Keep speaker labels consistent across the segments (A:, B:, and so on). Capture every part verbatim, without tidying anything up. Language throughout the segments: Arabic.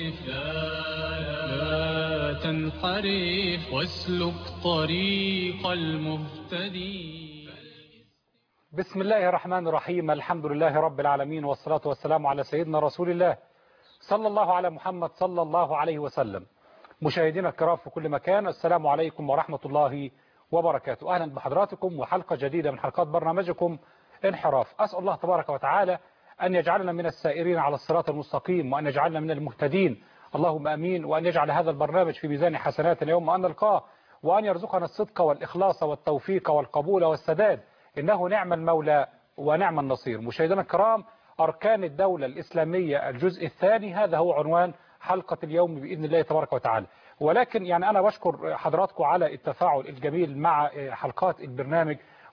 A: لا تنحرف واسلك طريق المهتدين.
B: بسم الله الرحمن الرحيم. الحمد لله رب العالمين، والصلاة والسلام على سيدنا رسول الله صلى الله على محمد صلى الله عليه وسلم. مشاهدينا الكرام في كل مكان، السلام عليكم ورحمة الله وبركاته. أهلا بحضراتكم وحلقة جديدة من حلقات برنامجكم انحراف. أسأل الله تبارك وتعالى أن يجعلنا من السائرين على الصراط المستقيم، وأن يجعلنا من المهتدين، اللهم أمين، وأن يجعل هذا البرنامج في ميزان حسناتنا يوم أن نلقاه، وأن يرزقنا الصدق والإخلاص والتوفيق والقبول والسداد، إنه نعم المولى ونعم النصير. مشاهدينا الكرام، أركان الدولة الإسلامية الجزء الثاني، هذا هو عنوان حلقة اليوم بإذن الله تبارك وتعالى. ولكن يعني أنا بشكر حضراتكم على التفاعل الجميل مع حلقات البرنامج،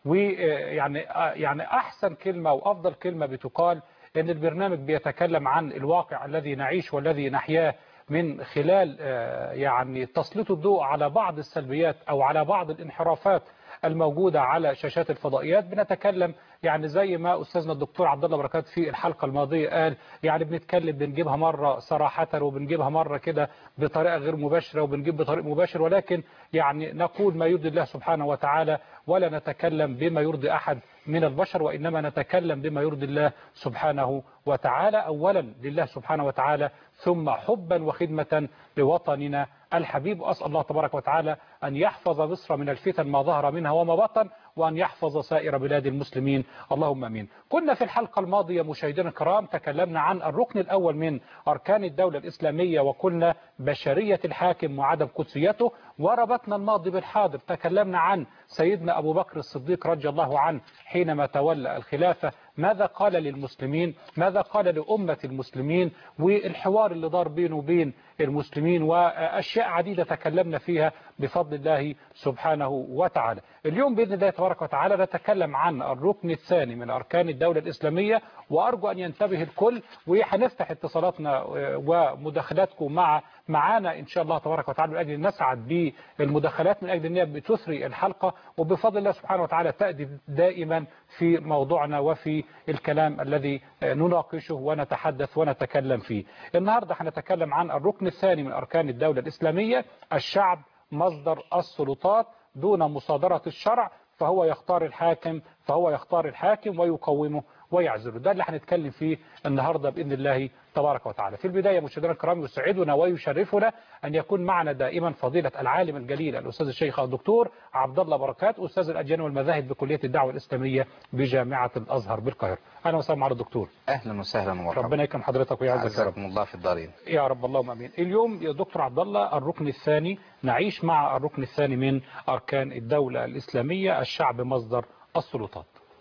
B: ويعني يعني أحسن كلمة وأفضل كلمة بتقال أن البرنامج بيتكلم عن الواقع الذي نعيش والذي نحياه، من خلال يعني تسليط الضوء على بعض السلبيات أو على بعض الانحرافات الموجودة على شاشات الفضائيات. بنتكلم يعني زي ما أستاذنا الدكتور عبد الله بركات في الحلقة الماضية قال، يعني بنتكلم بنجيبها مرة صراحة وبنجيبها مرة كده بطريقة غير مباشرة وبنجيب بطريق مباشر، ولكن يعني نقول ما يرضي الله سبحانه وتعالى، ولا نتكلم بما يرضي أحد من البشر، وإنما نتكلم بما يرضي الله سبحانه وتعالى. أولا لله سبحانه وتعالى، ثم حبا وخدمة لوطننا الحبيب. وأسأل الله تبارك وتعالى أن يحفظ مصر من الفتن ما ظهر منها وما بطن، وأن يحفظ سائر بلاد المسلمين، اللهم أمين. كنا في الحلقة الماضية مشاهدينا الكرام تكلمنا عن الركن الأول من أركان الدولة الإسلامية، وقلنا بشرية الحاكم وعدم قدسيته، وربطنا الماضي بالحاضر. تكلمنا عن سيدنا أبو بكر الصديق رضي الله عنه حينما تولى الخلافة، ماذا قال للمسلمين، ماذا قال لأمة المسلمين، والحوار اللي دار بينه وبين المسلمين، وأشياء عديدة تكلمنا فيها بفضل الله سبحانه وتعالى. اليوم بإذن الله تبارك وتعالى نتكلم عن الركن الثاني من أركان الدولة الإسلامية، وأرجو أن ينتبه الكل، وهنفتح اتصالاتنا ومداخلاتكم مع معانا إن شاء الله تبارك وتعالى، من أجل نسعد بالمداخلات، من أجل أنها بتثري الحلقة، وبفضل الله سبحانه وتعالى تأتي دائما في موضوعنا وفي الكلام الذي نناقشه ونتحدث ونتكلم فيه. النهاردة هنتكلم عن الركن الثاني من أركان الدولة الإسلامية، الشعب مصدر السلطات دون مصادرة الشرع، فهو يختار الحاكم فهو يختار الحاكم ويقومه ويعزله. ده اللي هنتكلم فيه النهاردة بإذن الله تبارك وتعالى. في البداية مشاهدينا الكرام، يسعدنا ويشرفنا أن يكون معنا دائما فضيلة العالم الجليل الأستاذ الشيخ الدكتور عبد الله بركات، أستاذ الأديان والمذاهب بكلية الدعوة الإسلامية بجامعة الأزهر بالقاهرة. أهلا وسهلا على الدكتور.
C: أهلا وسهلا ومرحبا.
B: ربنا يكرم حضرتك ويعزك يا رب.
C: الله في الدارين
B: يا رب، اللهم امين. اليوم يا دكتور عبد الله الركن الثاني، نعيش مع الركن الثاني من أركان الدولة الإسلامية، الشعب مصدر السلطات.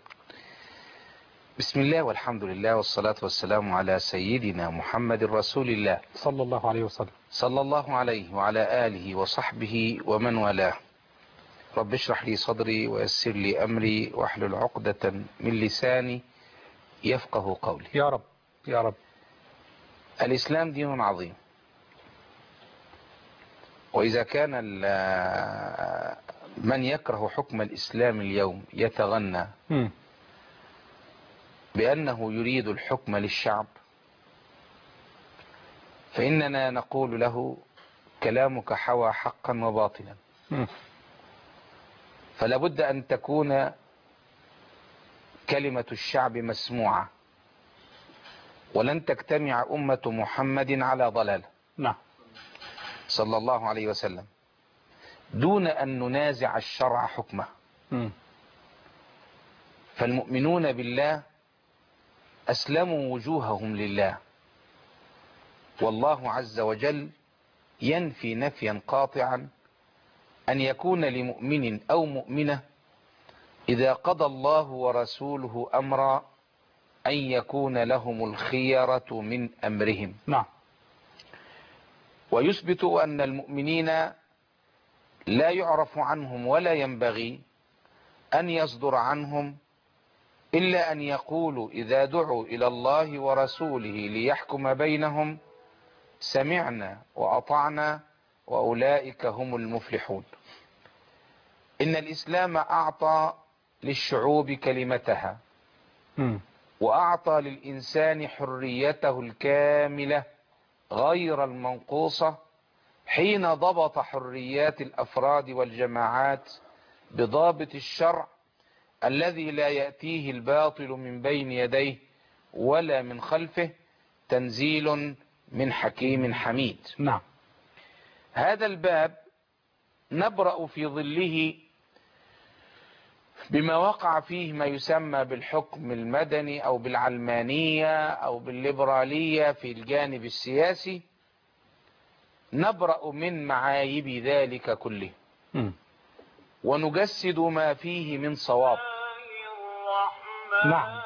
C: بسم الله والحمد لله والصلاة والسلام على سيدنا محمد رسول الله
B: صلى الله عليه وسلم
C: صلى الله عليه وعلى آله وصحبه ومن والاه. رب اشرح لي صدري ويسر لي أمري واحلل عقدة من لساني يفقه قولي.
B: يا رب يا رب.
C: الإسلام دين عظيم، وإذا كان من يكره حكم الإسلام اليوم يتغنى م. بأنه يريد الحكم للشعب، فإننا نقول له كلامك حوى حقا وباطلا، فلا بد أن تكون كلمة الشعب مسموعة، ولن تجتمع أمة محمد على ضلال
B: نعم
C: صلى الله عليه وسلم دون أن ننازع الشرع حكمه. م. فالمؤمنون بالله أسلموا وجوههم لله، والله عز وجل ينفي نفيا قاطعا أن يكون لمؤمن أو مؤمنة إذا قضى الله ورسوله أمرا أن يكون لهم الخيرة من أمرهم.
B: نعم.
C: ويثبت أن المؤمنين لا يعرف عنهم ولا ينبغي أن يصدر عنهم إلا أن يقولوا إذا دعوا إلى الله ورسوله ليحكم بينهم سمعنا وأطعنا وأولئك هم المفلحون. إن الإسلام أعطى للشعوب كلمتها م. وأعطى للإنسان حريته الكاملة غير المنقوصة حين ضبط حريات الأفراد والجماعات بضابط الشرع الذي لا يأتيه الباطل من بين يديه ولا من خلفه، تنزيل من حكيم حميد.
B: نعم.
C: هذا الباب نبرأ في ظله بما وقع فيه ما يسمى بالحكم المدني أو بالعلمانية أو بالليبرالية في الجانب السياسي، نبرأ من معايب ذلك كله
B: م.
C: ونجسد ما فيه من صواب.
B: نعم.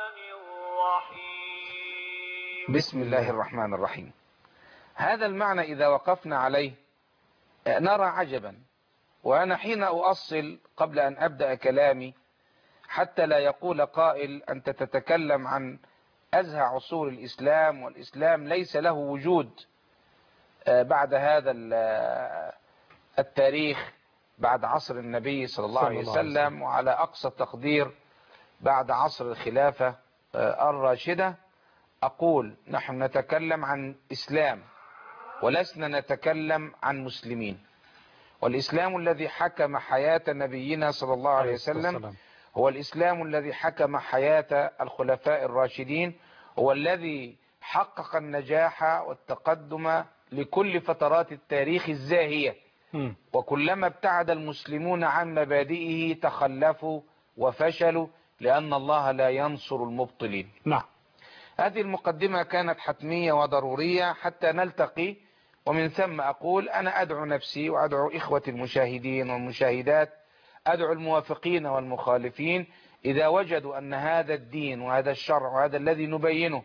C: بسم الله الرحمن الرحيم. هذا المعنى إذا وقفنا عليه نرى عجبا. وأنا حين أؤصل قبل أن أبدأ كلامي حتى لا يقول قائل أنت تتكلم عن أزهى عصور الإسلام والإسلام ليس له وجود بعد هذا التاريخ، بعد عصر النبي صلى الله عليه وسلم، وعلى أقصى تقدير بعد عصر الخلافة الراشدة. أقول نحن نتكلم عن إسلام ولسنا نتكلم عن مسلمين. والإسلام الذي حكم حياة نبينا صلى الله عليه وسلم هو الإسلام الذي حكم حياة الخلفاء الراشدين، هو الذي حقق النجاح والتقدم لكل فترات التاريخ الزاهية. م. وكلما ابتعد المسلمون عن مبادئه تخلفوا وفشلوا، لأن الله لا ينصر المبطلين.
B: نعم.
C: هذه المقدمة كانت حتمية وضرورية حتى نلتقي، ومن ثم أقول أنا أدعو نفسي وأدعو إخوة المشاهدين والمشاهدات، أدعو الموافقين والمخالفين، إذا وجدوا أن هذا الدين وهذا الشرع وهذا الذي نبينه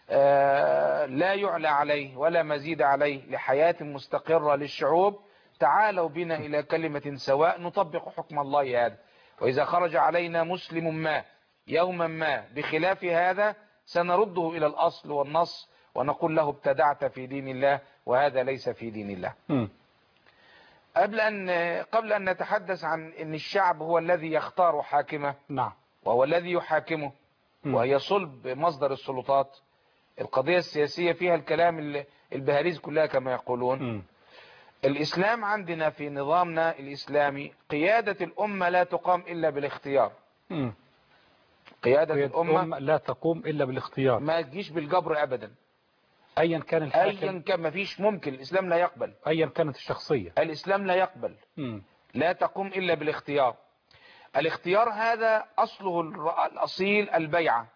C: لا يعلى عليه ولا مزيد عليه لحياة مستقرة للشعوب، تعالوا بنا إلى كلمة سواء نطبق حكم الله هذا. وإذا خرج علينا مسلم ما يوما ما بخلاف هذا سنرده إلى الأصل والنص ونقول له ابتدعت في دين الله وهذا ليس في دين الله. م. قبل أن قبل أن نتحدث عن أن الشعب هو الذي يختار حاكمه،
B: نعم،
C: وهو الذي يحاكمه، م. وهي صلب مصدر السلطات. القضية السياسية فيها الكلام البهاريز كلها كما يقولون. م. الإسلام عندنا في نظامنا الإسلامي قيادة الأمة لا تقام إلا بالاختيار. م. قيادة, قيادة الأمة, الأمة
B: لا تقوم إلا بالاختيار،
C: ما تجيش بالجبر أبدا.
B: أيا كان الحاكم،
C: أيا كان، ما فيش ممكن، الإسلام لا يقبل.
B: أيا كانت الشخصية،
C: الإسلام لا يقبل. م. لا تقوم إلا بالاختيار. الاختيار هذا أصله الأصيل البيعة،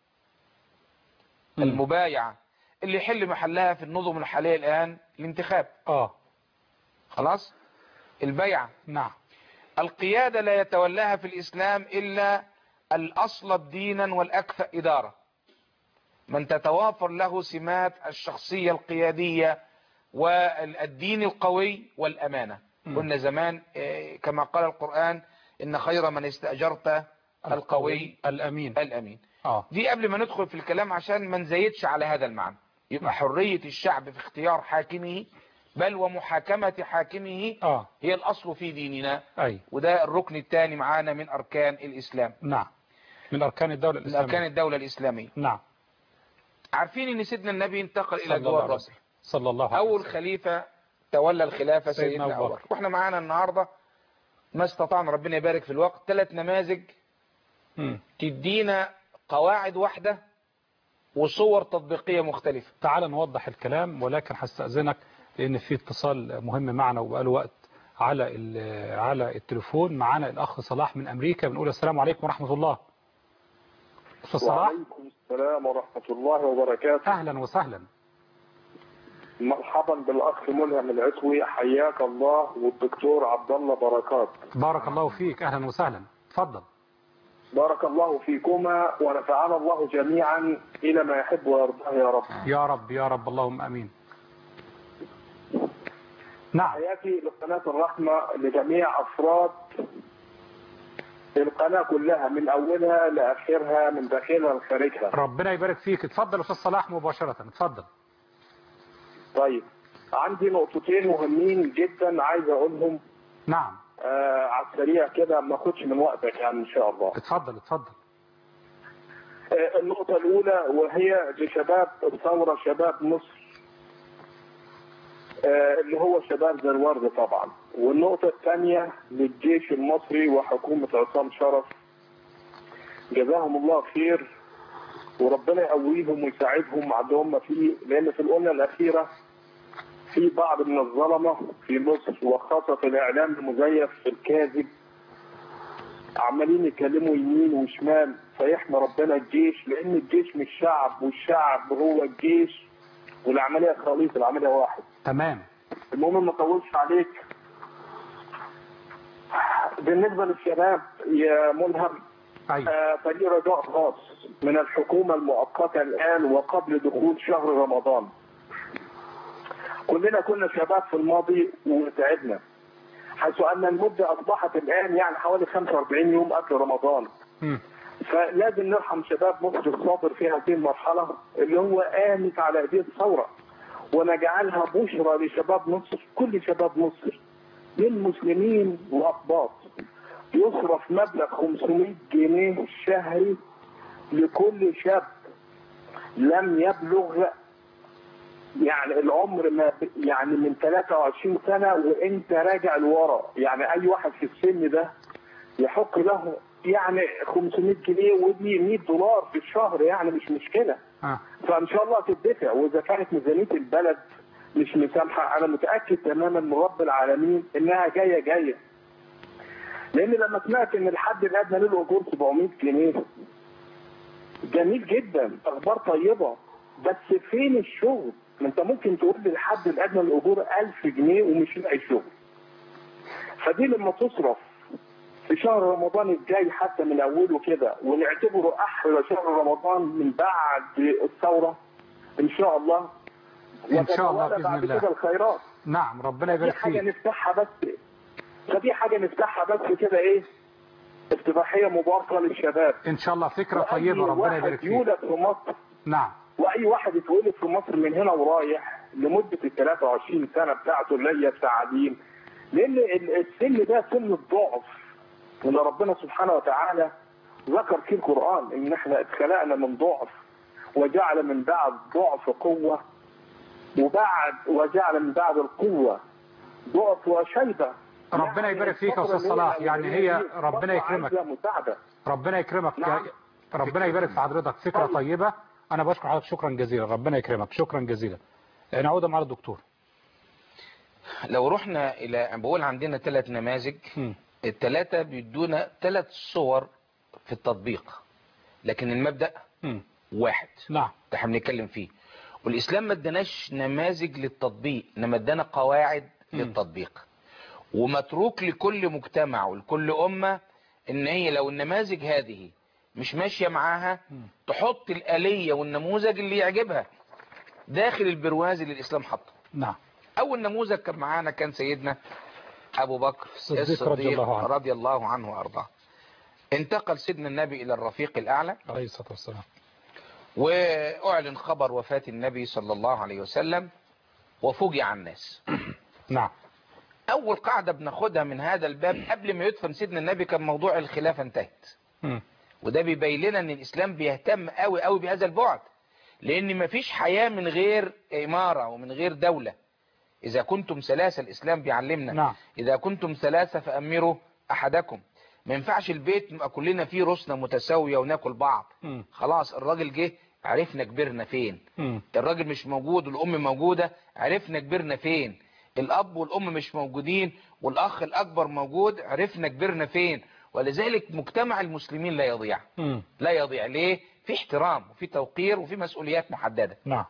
C: م. المبايعة اللي يحل محلها في النظم الحالية الآن الانتخاب. آه خلاص، البيعة.
B: نعم.
C: القيادة لا يتولاها في الإسلام إلا الأصلب دينا والأكفأ إدارة، من تتوافر له سمات الشخصية القيادية والدين القوي والأمانة. قلنا زمان كما قال القرآن إن خير من استأجرت القوي
B: الأمين
C: الأمين.
B: آه.
C: دي قبل ما ندخل في الكلام عشان ما نزيدش على هذا المعنى. يبقى حرية الشعب في اختيار حاكمه بل ومحاكمة حاكمه آه. هي الأصل في ديننا.
B: أي.
C: وده الركن الثاني معانا من أركان الإسلام.
B: نعم، من أركان الدولة الإسلامية.
C: من أركان الدولة الإسلامية.
B: نعم.
C: عارفين ان سيدنا النبي انتقل الى جوار الرب
B: صلى الله عليه وسلم.
C: اول خليفة تولى الخلافة سيدنا ابو بكر. واحنا معانا النهاردة ما استطعنا ربنا يبارك في الوقت ثلاث نماذج م. تدينا قواعد واحدة وصور تطبيقية مختلفة.
B: تعال نوضح الكلام، ولكن هستأذنك لان في اتصال مهم معنا وبقاله وقت على على التليفون. معانا الاخ صلاح من امريكا، بنقول السلام عليكم ورحمة الله. استاذ صلاح.
D: وعليكم السلام ورحمة الله وبركاته.
B: اهلا وسهلا.
D: مرحبا بالاخ ملهم العتوي، حياك الله، والدكتور عبد الله بركات.
B: بارك الله فيك، اهلا وسهلا، تفضل.
D: بارك الله فيكما ونفعنا الله جميعا الى ما يحب ويرضاه يا رب.
B: يا رب يا رب، اللهم امين. نعم.
D: حياتي لقناة الرحمة لجميع افراد القناة كلها من اولها لاخرها من داخلها لخارجها.
B: ربنا يبارك فيك. اتفضل استاذ صلاح مباشرة، اتفضل.
D: طيب، عندي نقطتين مهمين جدا عايز اقولهم.
B: نعم.
D: آه على السريع كده، ما اخدش من وقتك يعني ان شاء الله.
B: اتفضل اتفضل.
D: آه النقطة الاولى وهي لشباب الثورة، شباب مصر آه، اللي هو شباب زي الورد طبعا. والنقطة الثانية للجيش المصري وحكومة عصام شرف، جزاهم الله خير وربنا يقويهم ويساعدهم على اللي هم فيه، لأن في الأمة الأخيرة في بعض من الظلمة في مصر وخاصة في الإعلام المزيف الكاذب عمالين يتكلموا يمين وشمال. فيحمى ربنا الجيش، لأن الجيش مش شعب والشعب هو الجيش، والعملية خليط، العملية واحد.
B: تمام.
D: المهم ما اطولش عليك. بالنسبة للشباب يا ملهم،
B: أيوة.
D: آه، فدي رجاء خاص من الحكومة المؤقتة الآن وقبل دخول شهر رمضان. كلنا كنا شباب في الماضي وتعبنا، حيث أن المدة أصبحت الآن يعني حوالي خمسة وأربعين يوم قبل رمضان.
B: م.
D: فلازم نرحم شباب مصر الصابر في هذه المرحلة اللي هو قامت على ايديه الثورة، ونجعلها بشرى لشباب مصر، كل شباب مصر من مسلمين وأقباط. يصرف مبلغ خمسمائة جنيه شهري لكل شاب لم يبلغ يعني العمر ما يعني من ثلاثة وعشرين سنة وانت راجع لورا. يعني اي واحد في السن ده يحق له يعني خمسمائة جنيه، ودي مئة دولار في الشهر، يعني مش مشكلة.
B: آه.
D: فان شاء الله تدفع. واذا كانت ميزانية البلد مش مسامحة، انا متأكد تماما من رب العالمين انها جاية جاية. لان لما سمعت ان الحد الادنى للاجور سبعمائة جنيه، جميل جدا، اخبار طيبة، بس فين الشغل؟ ما انت ممكن تقول لي الحد الادنى للاجور ألف جنيه ومش لاقي شغل. فدي لما تصرف في شهر رمضان الجاي حتى من اوله كده، ونعتبره احلى شهر رمضان من بعد الثوره ان شاء الله،
B: إن شاء الله بإذن
D: بعد
B: الله.
D: كده الخيرات.
B: نعم، ربنا يبارك
D: دي حاجه
B: فيك.
D: نفتحها بس، فدي حاجه نفتحها بس كده، ايه، افتتاحيه مباركه للشباب.
B: إن شاء الله فكرة
D: وأي
B: طيبة، ربنا
D: واحد
B: يبارك فيك.
D: يولد في مصر،
B: نعم.
D: واي واحد يتولد في مصر من هنا ورايح لمده ال ثلاثة وعشرين سنه بتاعته اللي هي التعليم، لان السن ده سن الضعف، وان ربنا سبحانه وتعالى ذكر في القرآن ان احنا اتخلقنا من ضعف وجعل من بعد ضعف قوة، وبعد وجعل من بعد القوة ضعف وشيبة.
B: ربنا
D: يعني
B: يبارك فيك يا
D: الفترة
B: أستاذ
D: اللي
B: صلاح. يعني هي ربنا يكرمك،
D: عايزة مساعدة.
B: ربنا يكرمك.
D: نعم.
B: ربنا يبارك في حضرتك. فكرة
D: طيب.
B: طيبة. أنا بشكر حضرتك شكرا جزيلا. ربنا يكرمك. شكرا جزيلا. نعود مع الدكتور.
C: لو رحنا إلى بقول عندنا ثلاث نماذج،
B: م.
C: الثلاثة بيدونا ثلاث صور في التطبيق، لكن المبدأ
B: م.
C: واحد.
B: نعم.
C: ده احنا بنتكلم فيه. والإسلام ما اداناش نماذج للتطبيق، انما ادانا قواعد
B: م.
C: للتطبيق، ومتروك لكل مجتمع ولكل أمة ان هي لو النماذج هذه مش ماشية معاها
B: م.
C: تحط الآلية والنموذج اللي يعجبها داخل البرواز اللي الإسلام حطه.
B: نعم.
C: أول نموذج كان معانا كان سيدنا أبو بكر
B: الصديق,
C: الصديق
B: رضي الله عنه,
C: رضي الله عنه وأرضاه. انتقل سيدنا النبي إلى الرفيق الأعلى
B: عليه الصلاة والسلام،
C: وأعلن خبر وفاة النبي صلى الله عليه وسلم وفوجئ الناس.
B: نعم.
C: أول قاعدة بناخدها من هذا الباب، قبل ما يدفن سيدنا النبي كان موضوع الخلافة انتهت.
B: م.
C: وده بيبين لنا ان الإسلام بيهتم قوي قوي بهذا البعد، لأن مفيش حياة من غير إمارة ومن غير دولة. إذا كنتم ثلاثة، الإسلام بيعلمنا
B: نعم.
C: إذا كنتم ثلاثة فأمروا أحدكم. ما ينفعش البيت نبقى كلنا فيه رسنة متساوية وناكل بعض.
B: م.
C: خلاص الراجل جه عرفنا كبرنا فين.
B: م.
C: الراجل مش موجود والأم موجودة عرفنا كبرنا فين. الأب والأم مش موجودين والأخ الأكبر موجود عرفنا كبرنا فين. ولذلك مجتمع المسلمين لا يضيع.
B: م.
C: لا يضيع ليه؟ في احترام وفي توقير وفي مسؤوليات محددة.
B: نعم.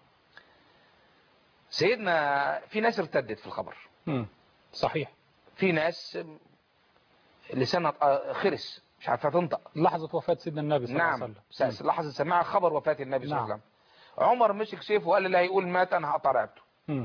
C: سيدنا في ناس ارتدت في الخبر.
B: م. صحيح.
C: في ناس لسانها خرس مش عارفه تنطق
B: لحظة وفاة سيدنا النبي صلى
C: نعم.
B: الله عليه وسلم.
C: نعم. لحظة سماع خبر وفاة النبي صلى الله عليه
B: نعم.
C: وسلم. عمر مسك سيفه وقال اللي هيقول مات انا هقطع رقبته.
B: م.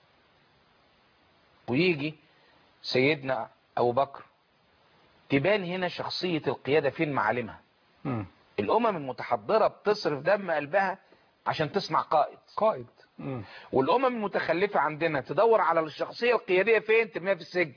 C: ويجي سيدنا ابو بكر تبان هنا شخصية القيادة فين معالمها.
B: م.
C: الامم المتحضرة بتصرف دم قلبها عشان تصنع قائد.
B: قائد. م.
C: والامم المتخلفة عندنا تدور على الشخصية القيادية فين؟ ترميها في السجن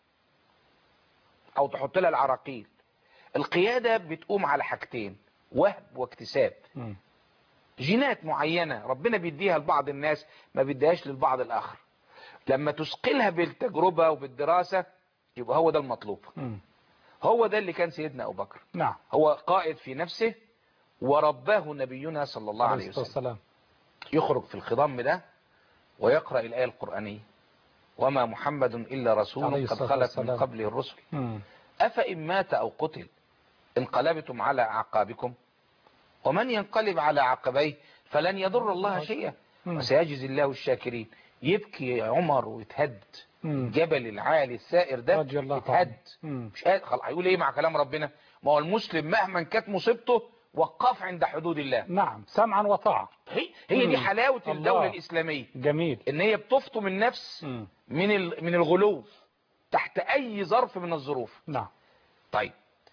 C: او تحط لها العراقيل. القيادة بتقوم على حاجتين، وهب واكتساب.
B: م.
C: جينات معينة ربنا بيديها لبعض الناس ما بيديهاش للبعض الآخر. لما تثقلها بالتجربة وبالدراسة يبقى هو ده المطلوب.
B: مم.
C: هو ده اللي كان سيدنا أبو بكر.
B: نعم.
C: هو قائد في نفسه ورباه نبينا صلى الله عليه وسلم.
B: والسلام.
C: يخرج في الخضم ده ويقرأ الآية القرآنية وما محمد إلا رسول قد خلت من قبله الرسل أفإن مات أو قتل انقلبتم على أعقابكم ومن ينقلب على عقبيه فلن يضر الله شيئا وسيجزي الله الشاكرين. يبكي عمر ويتهد الجبل العالي السائر ده يتهد مش قادر خلاص. هيقول ايه مع كلام ربنا؟ ما هو المسلم مهما كانت مصيبته وقف عند حدود الله.
B: نعم سمعا وطاعة.
C: هي, هي دي حلاوة الدولة الإسلامية.
B: جميل.
C: ان هي بتفطم النفس مم. من من الغلو تحت اي ظرف من الظروف.
B: نعم.
C: طيب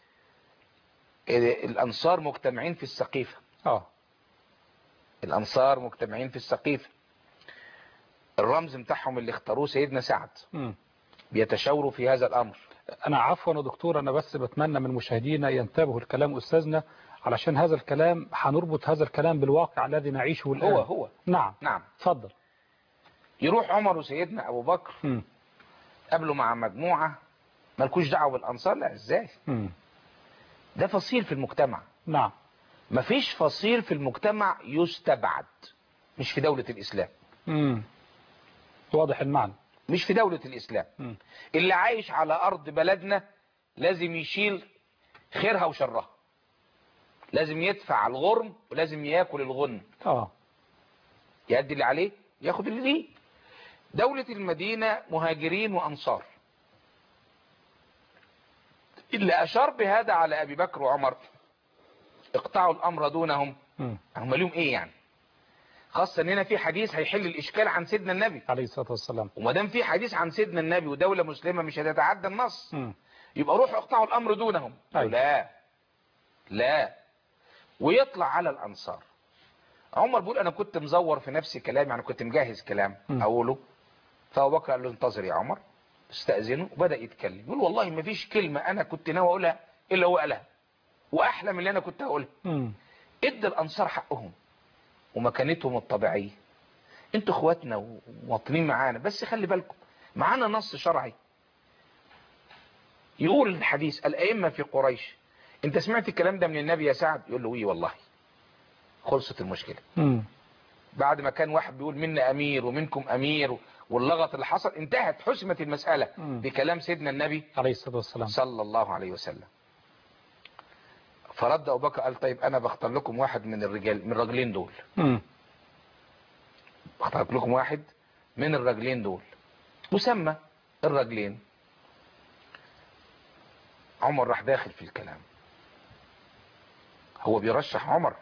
C: الأنصار مجتمعين في السقيفة.
B: اه
C: الأنصار مجتمعين في السقيفة. الرمز بتاعهم اللي اختاروه سيدنا سعد. م. بيتشاوروا في هذا الأمر.
B: أنا عفوا يا دكتور، أنا بس بتمنى من مشاهدينا ينتبهوا الكلام أستاذنا، علشان هذا الكلام هنربط هذا الكلام بالواقع الذي نعيشه الآن.
C: هو هو
B: نعم
C: نعم
B: اتفضل.
C: يروح عمر وسيدنا أبو بكر م. قابلوا مع مجموعة مالكوش دعوة بالأنصار. لا ازاي؟ م. ده فصيل في المجتمع.
B: نعم.
C: مفيش فصيل في المجتمع يستبعد. مش في دولة الإسلام.
B: امم واضح المعنى.
C: مش في دولة الإسلام. م. اللي عايش على أرض بلدنا لازم يشيل خيرها وشرها، لازم يدفع الغرم ولازم ياكل الغن.
B: اه
C: يأدي اللي عليه ياخد اللي ليه. دولة المدينة مهاجرين وأنصار. اللي أشار بهذا على أبي بكر وعمر اقطعوا الأمر دونهم. م. هم لهم إيه يعني؟ خاصة ان هنا في حديث هيحل الاشكال عن سيدنا النبي
B: عليه الصلاة والسلام.
C: وما دام في حديث عن سيدنا النبي ودولة مسلمة مش هتتعدى النص، م. يبقى روحوا اقطعوا الامر دونهم. لا لا. ويطلع على الانصار. عمر بيقول انا كنت مزور في نفسي كلام، يعني كنت مجهز كلام م. اقوله. فابو بكر قال له انتظر يا عمر، استأذنه وبدأ يتكلم. يقول والله ما فيش كلمة انا كنت ناوي اقولها الا هو قالها واحلى من اللي انا كنت هقولها. ادى الانصار حقهم ومكانتهم الطبيعية. انتوا اخواتنا ومواطنين معانا، بس خلي بالكم معانا نص شرعي يقول الحديث الائمة في قريش. انت سمعت الكلام ده من النبي يا سعد؟ يقول له وي والله. خلصت المشكلة. م. بعد ما كان واحد بيقول منا امير ومنكم امير واللغط اللي حصل انتهت، حسمت المسألة م. بكلام سيدنا النبي
B: عليه الصلاة والسلام
C: صلى الله عليه وسلم. فرد ابو بكر قال طيب انا بختار لكم واحد من الرجال من الرجلين دول. امم بختار لكم واحد من الرجلين دول. مسمى الرجلين. عمر راح داخل في الكلام. هو بيرشح عمر.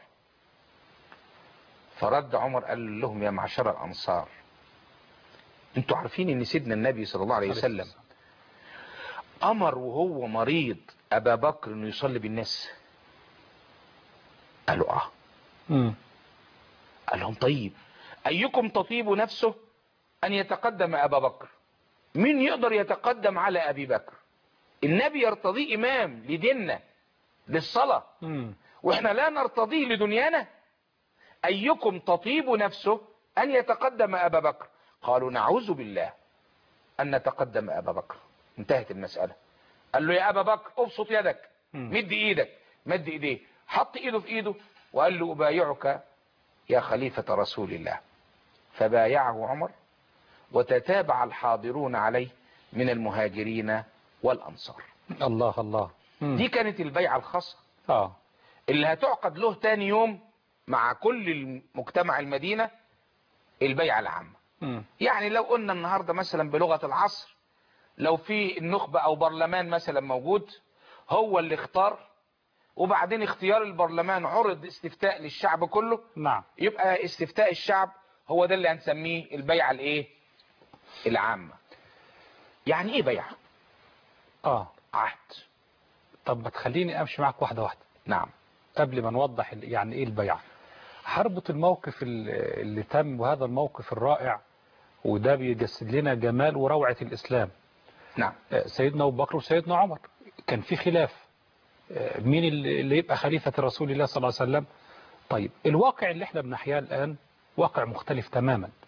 C: فرد عمر قال لهم يا معشر الانصار، انتوا عارفين ان سيدنا النبي صلى الله عليه وسلم امر وهو مريض ابا بكر انه يصلي بالناس؟ قالوا اه. امم قال لهم طيب ايكم تطيب نفسه ان يتقدم ابا بكر؟ مين يقدر يتقدم على ابي بكر؟ النبي يرتضيه امام لديننا للصلاة امم واحنا لا نرتضيه لدنيانا. ايكم تطيب نفسه ان يتقدم ابا بكر؟ قالوا نعوذ بالله ان نتقدم ابا بكر. انتهت المسألة. قال له يا ابا بكر ابسط يدك. مد ايدك. مد ايديه، حط ايده في ايده وقال له أبايعك يا خليفة رسول الله. فبايعه عمر وتتابع الحاضرون عليه من المهاجرين والأنصار.
B: الله الله.
C: مم. دي كانت البيعة الخاصة
B: آه.
C: اللي هتعقد له تاني يوم مع كل مجتمع المدينة البيعة العامة. مم. يعني لو قلنا النهاردة مثلا بلغة العصر، لو في النخبة أو برلمان مثلا موجود هو اللي اختار، وبعدين اختيار البرلمان عرض استفتاء للشعب كله.
B: نعم.
C: يبقى استفتاء الشعب هو ده اللي هنسميه البيعة الايه العامة. يعني ايه بيعة؟
B: اه
C: عهد.
B: طب ما تخليني امشي معك واحدة واحدة.
C: نعم.
B: قبل ما نوضح يعني ايه البيعة، هربط الموقف اللي تم وهذا الموقف الرائع، وده بيجسد لنا جمال وروعة الاسلام.
C: نعم.
B: سيدنا ابو بكر وسيدنا عمر كان في خلاف مين اللي يبقى خليفة رسول الله صلى الله عليه وسلم. طيب الواقع اللي احنا بنحياه الآن واقع مختلف تماما.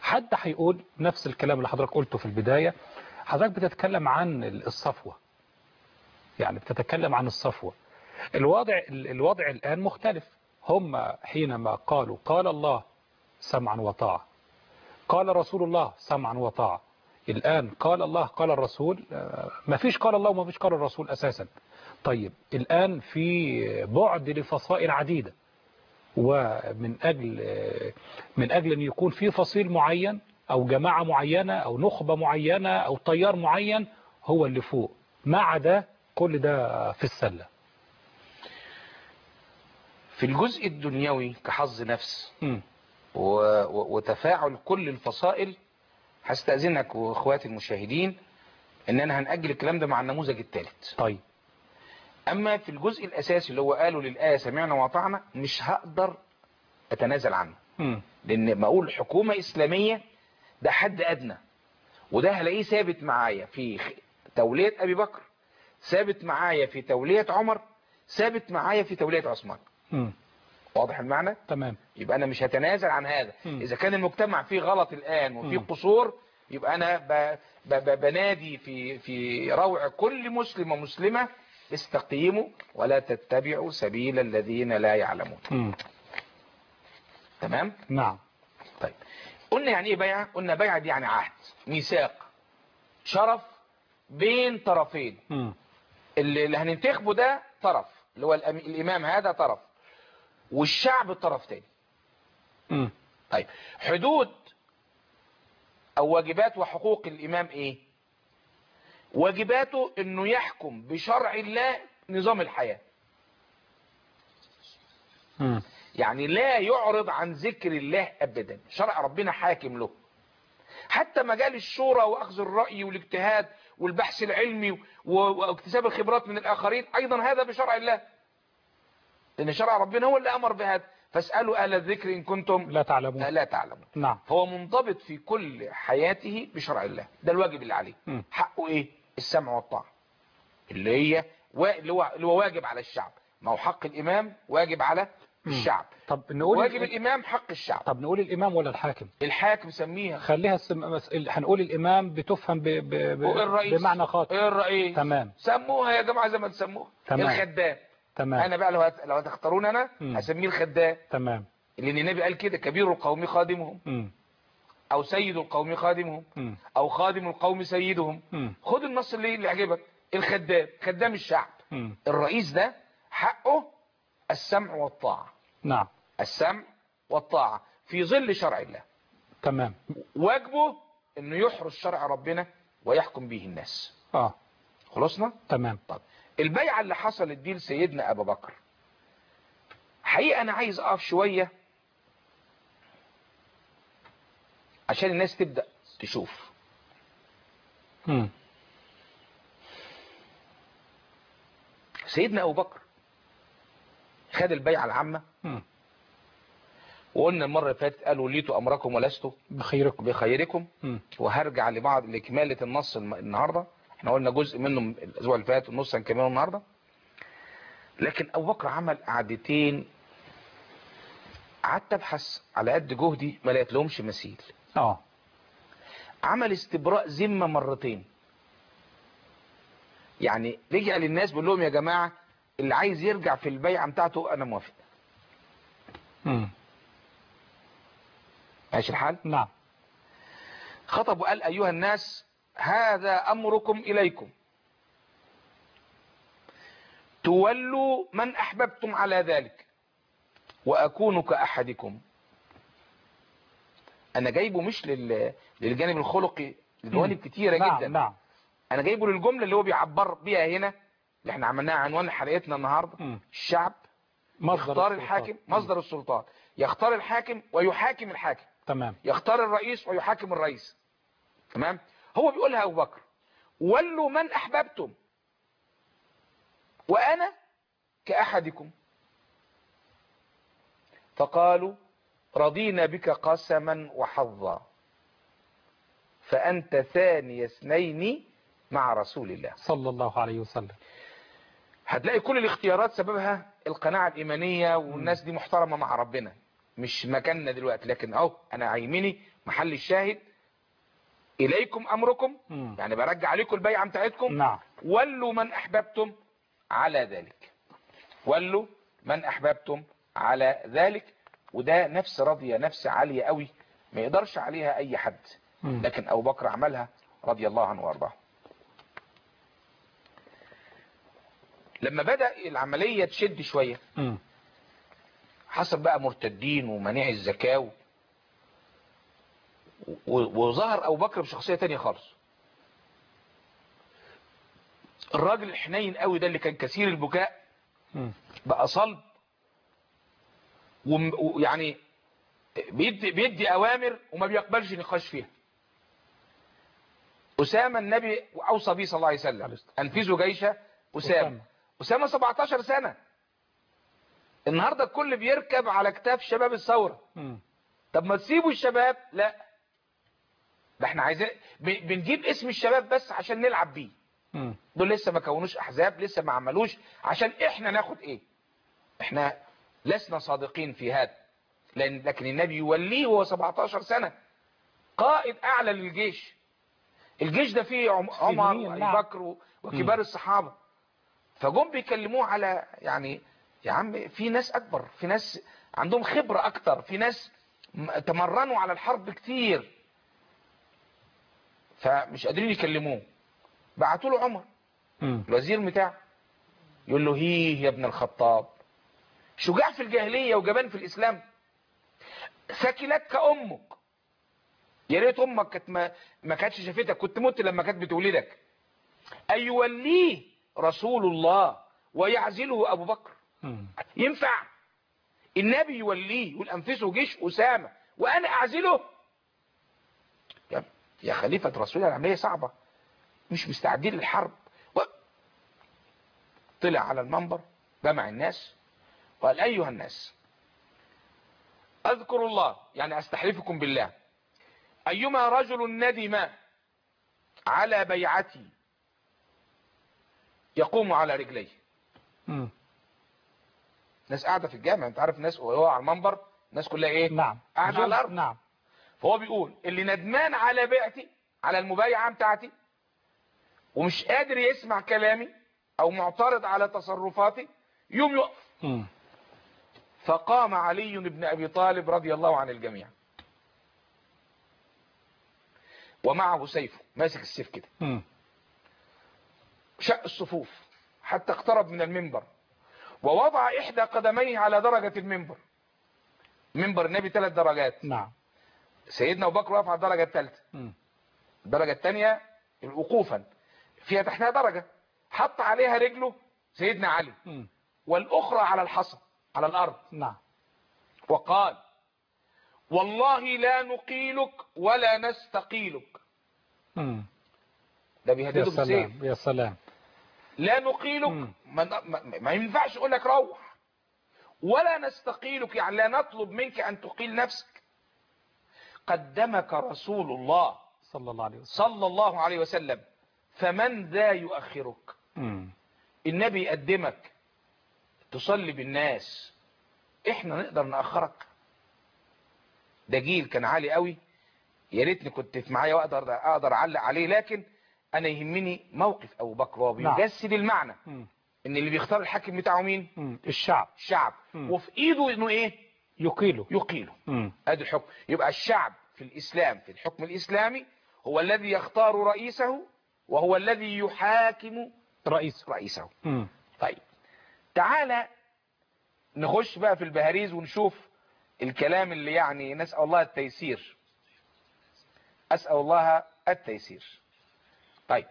B: حد هيقول نفس الكلام اللي حضرتك قلته في البداية. حضرتك بتتكلم عن الصفوة، يعني بتتكلم عن الصفوة. الوضع الوضع الآن مختلف. هم حينما قالوا قال الله سمعا وطاعة، قال رسول الله سمعا وطاعة، الآن قال الله قال الرسول، ما فيش قال الله وما فيش قال الرسول أساسا. طيب الآن في بعد لفصائل عديدة، ومن أجل من أجل أن يكون في فصيل معين أو جماعة معينة أو نخبة معينة أو تيار معين هو اللي فوق، ما عدا كل ده في السلة.
C: في الجزء الدنيوي كحظ نفس
B: م.
C: وتفاعل كل الفصائل، هستأذنك واخواتي المشاهدين اننا هنأجل الكلام ده مع النموذج الثالث.
B: طيب.
C: اما في الجزء الاساسي اللي هو قالوا للآية سمعنا وأطعنا، مش هقدر اتنازل عنه.
B: م.
C: لان ما اقول حكومة اسلامية ده حد ادنى، وده هلاقيه ثابت معايا في تولية ابي بكر، ثابت معايا في تولية عمر، ثابت معايا في تولية عثمان.
B: م.
C: واضح المعنى؟
B: تمام.
C: يبقى انا مش هتنازل عن هذا.
B: م.
C: اذا كان المجتمع فيه غلط الان وفيه
B: م.
C: قصور، يبقى انا ب... ب... ب... بنادي في في روع كل مسلم ومسلمة: استقيموا ولا تتبعوا سبيل الذين لا يعلمون.
B: م.
C: تمام؟
B: نعم.
C: طيب، قلنا يعني ايه بيعة؟ قلنا بيعة دي يعني عهد، ميثاق، شرف بين طرفين.
B: م.
C: اللي, اللي هننتخبه ده طرف، اللي هو الأم... الامام هذا طرف، والشعب الطرف تاني.
B: م.
C: طيب، حدود او واجبات وحقوق الامام ايه؟ واجباته انه يحكم بشرع الله نظام الحياة.
B: م.
C: يعني لا يعرض عن ذكر الله ابدا، شرع ربنا حاكم له. حتى مجال الشورى واخذ الرأي والاجتهاد والبحث العلمي واكتساب الخبرات من الاخرين، ايضا هذا بشرع الله، لان شرع ربنا هو اللي امر بهذا. فاسألوا اهل الذكر ان كنتم
B: لا تعلمون.
C: لا تعلمون.
B: نعم.
C: فهو منضبط في كل حياته بشرع الله، ده الواجب اللي عليه.
B: م.
C: حقه ايه؟ السمع والطاعة، اللي هي اللي هو اللي هو واجب على الشعب. ما هو حق الامام واجب على الشعب.
B: طب نقول
C: واجب الامام حق الشعب.
B: طب نقول الامام ولا الحاكم؟
C: الحاكم سميها.
B: خليها السم... هنقول الامام بتفهم ب... ب... ب...
C: والرئيس
B: بمعنى خاطئ.
C: الرئيس.
B: تمام.
C: سموها يا جماعه زي ما تسموها.
B: تمام.
C: الخدام.
B: تمام.
C: انا بقى لو هت... لو هتختارون انا
B: م.
C: هسميه الخدام.
B: تمام.
C: لان النبي قال كده: كبير القوم خادمهم،
B: م.
C: او سيد القوم خادمهم،
B: م.
C: او خادم القوم سيدهم.
B: م.
C: خد النص اللي اللي يعجبك. الخدام خدام الشعب.
B: م.
C: الرئيس ده حقه السمع والطاعة.
B: نعم.
C: السمع والطاعة في ظل شرع الله.
B: تمام.
C: واجبه انه يحرس شرع ربنا ويحكم به الناس.
B: اه
C: خلصنا؟
B: تمام.
C: طب البيعة اللي حصلت دي لسيدنا ابو بكر، حقيقة انا عايز اقف شوية عشان الناس تبدأ تشوف.
B: م.
C: سيدنا ابو بكر خد البيعة العامة،
B: م.
C: وقلنا المرة اللي فاتت قالوا: ليتوا امركم ولستوا
B: بخيركم.
C: بخيركم.
B: م.
C: وهرجع لبعض لكمالة النص النهاردة. احنا قلنا جزء منه الاسبوع اللي فات والنص هنكمله النهاردة. لكن ابو بكر عمل قعدتين قعدت ابحث على قد جهدي ما لقيت لهمش مثيل.
B: اه
C: عمل استبراء ذمة مرتين. يعني رجع للناس بيقول لهم: يا جماعة اللي عايز يرجع في البيعة بتاعته انا موافق.
B: م.
C: ماشي الحال؟
B: نعم.
C: خطب وقال: ايها الناس هذا امركم اليكم، تولوا من احببتم على ذلك واكون كاحدكم. انا جايبه مش لل... للجانب الخلقي، لجوانب كتيرة
B: نعم.
C: جدا.
B: نعم.
C: انا جايبه للجملة اللي هو بيعبر بيها هنا، اللي احنا عملناها عنوان حلقتنا النهاردة.
B: م.
C: الشعب يختار الحاكم، مصدر السلطان، يختار الحاكم ويحاكم الحاكم.
B: تمام.
C: يختار الرئيس ويحاكم الرئيس. تمام. هو بيقولها ابو بكر: ولوا من احببتم وانا كاحدكم. فقالوا: رضينا بك قسما وحظا فانت ثاني اثنين مع رسول الله
B: صلى الله عليه وسلم.
C: هتلاقي كل الاختيارات سببها القناعة الإيمانية، والناس دي محترمة مع ربنا، مش مكاننا دلوقتي. لكن اهو انا عيمني محل الشاهد إليكم أمركم،
B: مم.
C: يعني برجع عليكم البيعة بتاعتكم.
B: نعم.
C: ولوا من أحببتم على ذلك، ولوا من أحببتم على ذلك. وده نفس راضية، نفس عالية قوي ما يقدرش عليها أي حد،
B: مم.
C: لكن أبو بكر عملها رضي الله عنه وارضاه. لما بدأ العملية تشد شوية،
B: مم.
C: حصل بقى مرتدين ومنيع الزكاة و- و- وظهر أبو بكر بشخصية تانية خالص. الراجل الحنين قوي ده اللي كان كثير البكاء
B: مم.
C: بقى صلب، وم- ويعني بيدي, بيدي أوامر وما بيقبلش نقاش فيها. أسامة النبي أوصى به صلى الله عليه وسلم أنفذوا جيش أسامة. أسامة سبعتاشر سنة. النهاردة الكل بيركب على كتاف شباب الثورة.
B: مم.
C: طب ما تسيبوا الشباب؟ لا، ده احنا عايزين ب- بنجيب اسم الشباب بس عشان نلعب بيه.
B: مم.
C: دول لسه ما كونوش احزاب، لسه ما عملوش عشان احنا ناخد ايه. احنا لسنا صادقين في هذا، لان لكن النبي يوليه وهو سبعتاشر سنة قائد اعلى للجيش. الجيش ده فيه عم- عمر
B: سنين،
C: وابي
B: نعم.
C: بكر و- وكبار
B: مم.
C: الصحابة. فجم بيكلموه على يعني يا عم في ناس اكبر، في ناس عندهم خبرة اكتر، في ناس م- تمرنوا على الحرب كتير، فمش قادرين يكلموه. بعتوا له عمر
B: مم.
C: الوزير بتاعه، يقول له هيه يا ابن الخطاب، شجاع في الجاهلية وجبان في الإسلام، ثكلتك أمك، يا ريت أمك كانت ما, ما كانتش شافتك، كنت مت لما كانت بتولدك. أيوليه رسول الله ويعزله أبو بكر؟
B: مم.
C: ينفع النبي يوليه يقول أنفسه جيش أسامة وأنا أعزله؟ يا, يا خليفة رسول الله، العملية صعبة، مش مستعدين للحرب. و... طلع على المنبر جمع الناس وقال أيها الناس، أذكر الله يعني أستحلفكم بالله، أيما رجل ندم على بيعتي يقوم على رجليه.
B: مم.
C: ناس قاعدة في الجامع، انت عارف الناس وهو على المنبر الناس كلها ايه؟
B: نعم.
C: قاعدة على الأرض.
B: نعم.
C: فهو بيقول اللي ندمان على بيعتي، على المبايعة بتاعتي، ومش قادر يسمع كلامي أو معترض على تصرفاتي، يوم يقف.
B: مم.
C: فقام علي بن أبي طالب رضي الله عن الجميع ومعه سيفه، ماسك السيف كده،
B: مم.
C: شق الصفوف حتى اقترب من المنبر، ووضع إحدى قدميه على درجة المنبر. منبر النبي ثلاث درجات،
B: نعم.
C: سيدنا أبو بكر وقف على الدرجة الثالثة.
B: مم.
C: الدرجة الثانية وقوفا فيها تحتها درجة، حط عليها رجله سيدنا علي،
B: مم.
C: والأخرى على الحصى على الأرض،
B: نعم.
C: وقال والله لا نقيلك ولا نستقيلك.
B: مم.
C: ده
B: يا
C: بيهدده بالسيف.
B: سلام يا سلام.
C: لا نقيلك،
B: مم.
C: ما, ما, ما ينفعش اقول لك روح، ولا نستقيلك يعني لا نطلب منك ان تقيل نفسك. قدمك رسول الله
B: صلى الله عليه وسلم.
C: صلى الله عليه وسلم، فمن ذا يؤخرك؟
B: مم.
C: النبي يقدمك تصلي بالناس، احنا نقدر نأخرك؟ ده جيل كان عالي قوي، يا ريتني كنت معايا واقدر اقدر اعلق عليه، لكن انا يهمني موقف ابو بكر وهو
B: نعم.
C: بيجسد المعنى
B: مم.
C: ان اللي بيختار الحاكم بتاعه مين؟
B: مم. الشعب.
C: الشعب،
B: مم.
C: وفي ايده انه ايه؟
B: يقيله.
C: يقيله.
B: مم.
C: ادي الحكم. يبقى الشعب في الاسلام، في الحكم الاسلامي، هو الذي يختار رئيسه وهو الذي يحاكم
B: رئيس.
C: رئيسه.
B: مم.
C: طيب تعالى نخش بقى في البهاريز ونشوف الكلام اللي يعني نسأل الله التيسير، أسأل الله التيسير. طيب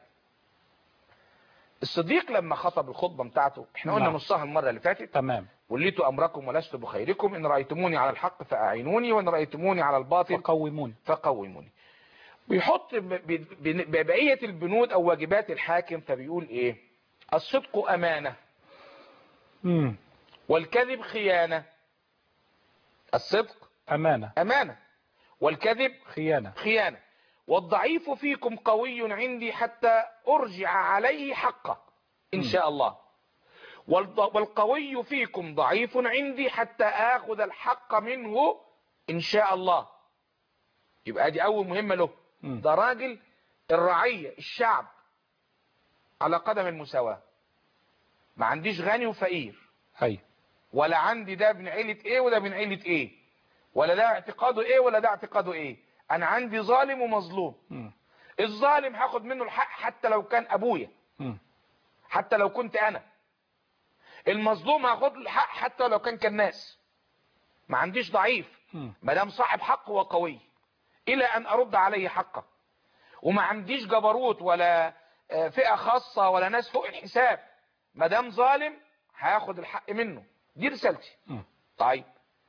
C: الصديق لما خطب الخطبة بتاعته، احنا قلنا
B: نعم.
C: نصها المرة اللي فاتت،
B: تمام.
C: وليت أمركم ولست بخيركم، إن رأيتموني على الحق فأعينوني وإن رأيتموني على الباطل
B: فقومون.
C: فقوموني. بيحط ب- ب- ب- ببقية البنود أو واجبات الحاكم، فبيقول إيه؟ الصدق أمانة،
B: مم.
C: والكذب خيانة. الصدق
B: أمانة.
C: أمانة، والكذب
B: خيانة.
C: خيانة. والضعيف فيكم قوي عندي حتى أرجع عليه حقه إن شاء الله، والض- والقوي فيكم ضعيف عندي حتى آخذ الحق منه إن شاء الله. يبقى دي اول مهمة له.
B: مم.
C: ده راجل الرعية الشعب على قدم المساواة، ما عنديش غني وفقير،
B: أي
C: ولا عندي ده ابن عيلة ايه وده ابن عيلة ايه، ولا ده اعتقاده ايه ولا ده اعتقاده ايه. انا عندي ظالم ومظلوم.
B: مم.
C: الظالم هاخد منه الحق حتى لو كان ابويا،
B: مم.
C: حتى لو كنت انا. المظلوم هاخد له الحق حتى لو كان كالناس. ما عنديش ضعيف
B: مم.
C: ما دام صاحب حق وقوي الى ان ارد عليه حقه. وما عنديش جبروت ولا آه، فئة خاصة ولا ناس فوق الحساب. ما دام ظالم هاخد الحق منه. دي رسالتي.
B: مم.
C: طيب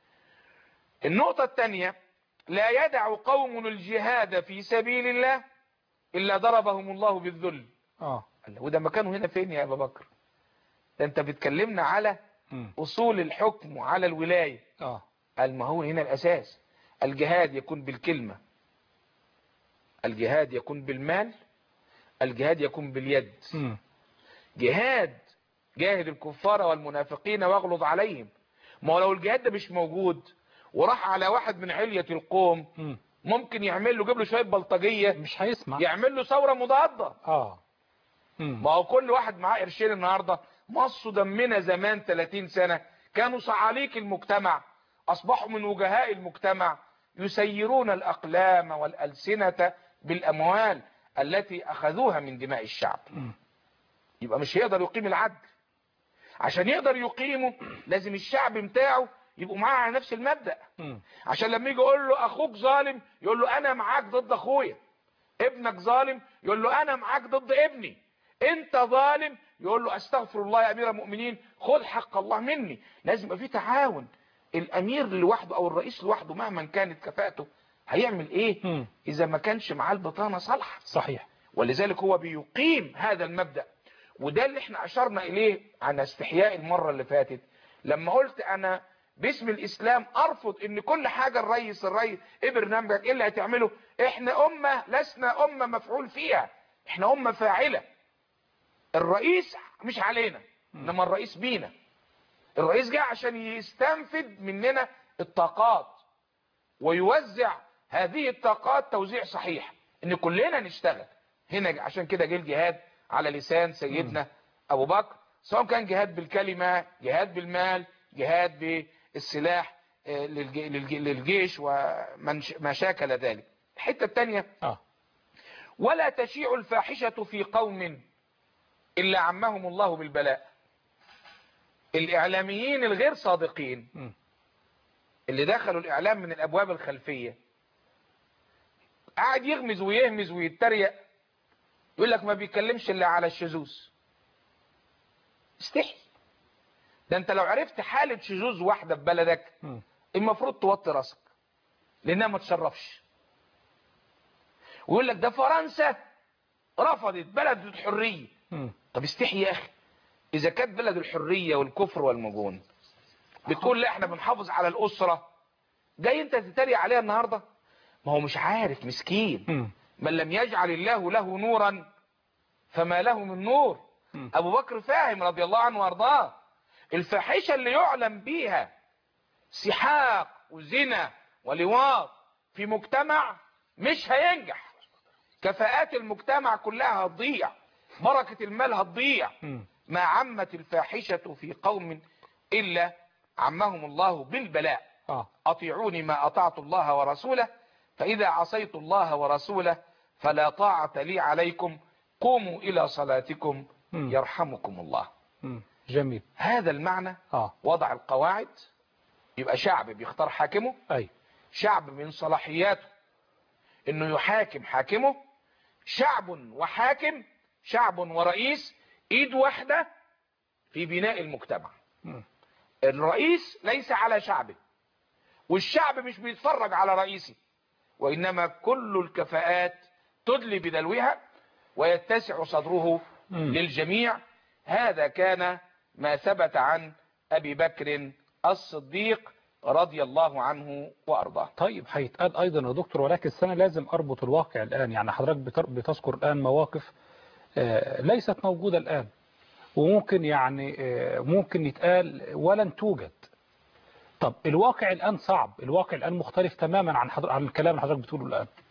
C: النقطة الثانية، لا يدع قوم الجهاد في سبيل الله إلا ضربهم الله بالذل.
B: اه
C: قال له وده مكانه هنا فين يا أبا بكر؟ ده أنت بتكلمنا على
B: مم.
C: أصول الحكم وعلى الولاية.
B: اه
C: قال ما هو هنا الأساس. الجهاد يكون بالكلمة، الجهاد يكون بالمال، الجهاد يكون باليد.
B: مم.
C: جهاد جاهد الكفار والمنافقين واغلظ عليهم. ما هو لو الجهاد ده مش موجود وراح على واحد من علية القوم
B: مم.
C: ممكن يعمل له، يجيب له شويه بلطجيه،
B: مش هيسمع.
C: يعمل له ثوره مضاده.
B: اه مم.
C: ما هو كل واحد معاه قرشين النهارده. مصوا دمنا زمان ثلاثين سنه كانوا صعاليك المجتمع، اصبحوا من وجهاء المجتمع يسيرون الاقلام والالسنه بالاموال التي اخذوها من دماء الشعب.
B: مم.
C: يبقى مش هيقدر يقيم العدل. عشان يقدر يقيمه لازم الشعب بتاعه يبقوا معاه على نفس المبدأ.
B: مم.
C: عشان لما يجي يقول له اخوك ظالم يقول له انا معاك ضد اخويا. ابنك ظالم يقول له انا معاك ضد ابني. انت ظالم يقول له استغفر الله يا امير المؤمنين خذ حق الله مني. لازم يبقى في تعاون. الامير لوحده او الرئيس لوحده مهما كانت كفاءته هيعمل ايه
B: مم.
C: اذا ما كانش معاه البطانه صالحه؟
B: صحيح.
C: ولذلك هو بيقيم هذا المبدأ. وده اللي احنا اشرنا اليه عن استحياء المرة اللي فاتت لما قلت انا باسم الاسلام ارفض ان كل حاجة الرئيس الرئيس ايه برنامجك ايه اللي هتعمله. احنا امة لسنا امة مفعول فيها، احنا امة فاعلة. الرئيس مش علينا انما الرئيس بينا. الرئيس جاء عشان يستنفد مننا الطاقات ويوزع هذه الطاقات توزيع صحيح ان كلنا نشتغل. هنا عشان كده جه الجهاد على لسان سيدنا ابو بكر، سواء كان جهاد بالكلمة، جهاد بالمال، جهاد بالسلاح للجيش وما شاكل ذلك. الحتة الثانية
B: اه
C: ولا تشيع الفاحشة في قوم إلا عمهم الله بالبلاء. الإعلاميين الغير صادقين
B: مم.
C: اللي دخلوا الإعلام من الأبواب الخلفية قاعد يغمز ويهمز ويتريق يقول لك ما بيتكلمش إلا على الشذوذ. استحي. ده انت لو عرفت حالة شذوذ واحدة في بلدك
B: مم.
C: المفروض توطي راسك لانها ما تشرفش. ويقول لك ده فرنسا رفضت بلد الحرية.
B: مم.
C: طب استحي يا اخي. اذا كانت بلد الحرية والكفر والمجون بتقول لا احنا بنحافظ على الاسرة، جاي انت تتريق عليها النهاردة؟ ما هو مش عارف مسكين.
B: مم.
C: من لم يجعل الله له نورا فما له من نور.
B: مم.
C: ابو بكر فاهم رضي الله عنه وارضاه. الفاحشة اللي يعلم بيها سحاق وزنا ولواط في مجتمع مش هينجح. كفاءات المجتمع كلها هتضيع، بركة المال هتضيع.
B: مم.
C: ما عمت الفاحشة في قوم إلا عمهم الله بالبلاء.
B: اه
C: أطيعوني ما أطعت الله ورسوله فإذا عصيت الله ورسوله فلا طاعة لي عليكم قوموا إلى صلاتكم
B: مم.
C: يرحمكم الله.
B: مم. جميل.
C: هذا المعنى
B: اه
C: وضع القواعد. يبقى شعب بيختار حاكمه،
B: اي
C: شعب من صلاحياته انه يحاكم حاكمه، شعب وحاكم، شعب ورئيس ايد واحدة في بناء المجتمع.
B: مم.
C: الرئيس ليس على شعبه والشعب مش بيتفرج على رئيسه، وانما كل الكفاءات تدلي بدلوها ويتسع صدره
B: مم.
C: للجميع. هذا كان ما ثبت عن ابي بكر الصديق رضي الله عنه وارضاه.
B: طيب هيتقال ايضا يا دكتور، ولكن السنة لازم اربط الواقع الان. يعني حضرتك بتر- بتذكر الان مواقف آه، ليست موجودة الان، وممكن يعني آه، ممكن يتقال ولن توجد. طب الواقع الان صعب، الواقع الان مختلف تماما عن حضر... عن الكلام اللي حضرتك بتقوله الان.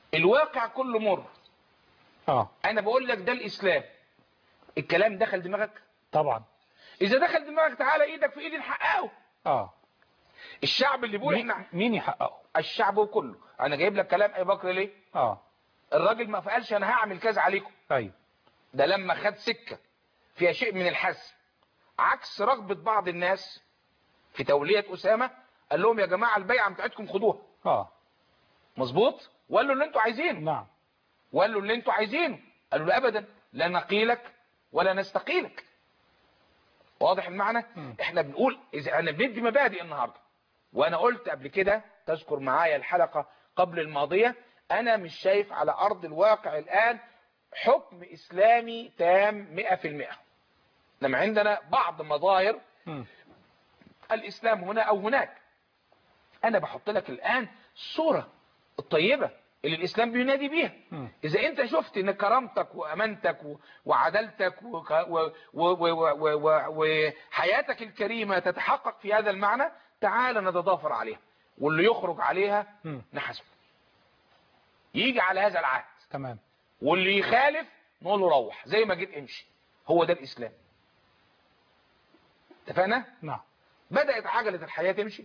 C: الواقع كله مر.
B: اه
C: انا بقول لك ده الاسلام. الكلام دخل دماغك؟
B: طبعا.
C: اذا دخل دماغك تعالى ايدك في ايدي نحققه.
B: اه
C: الشعب اللي بيقول
B: مين,
C: احنا
B: مين يحققه؟
C: الشعب كله. انا جايب لك كلام ابي بكر ليه؟
B: اه
C: الراجل ما قالش انا هعمل كذا عليكم.
B: ايوه.
C: ده لما خد سكه فيها شيء من الحسم عكس رغبه بعض الناس في توليه اسامه، قال لهم يا جماعه البيعه بتاعتكم خدوها.
B: اه
C: مظبوط. وقال له اللي انتوا عايزينه.
B: نعم.
C: وقال له اللي انتوا عايزينه. قالوا له ابدا لا نقيلك ولا نستقيلك. واضح المعنى؟
B: م.
C: احنا بنقول اذا انا بندي مبادئ النهارده، وانا قلت قبل كده تذكر معايا الحلقه قبل الماضيه، انا مش شايف على ارض الواقع الان حكم اسلامي تام مئة في المئة. انما عندنا بعض مظاهر
B: م.
C: الاسلام هنا او هناك. انا بحط لك الان الصوره الطيبه اللي الاسلام بينادي بيها.
B: م.
C: اذا انت شفت ان كرامتك وامانتك وعدالتك وحياتك الكريمه تتحقق في هذا المعنى، تعال نتضافر عليها، واللي يخرج عليها
B: م.
C: نحاسبه. يجي على هذا العهد.
B: تمام.
C: واللي يخالف نقول له روح زي ما جيت امشي. هو ده الاسلام. اتفقنا؟
B: نعم.
C: بدأت عجلة الحياة تمشي.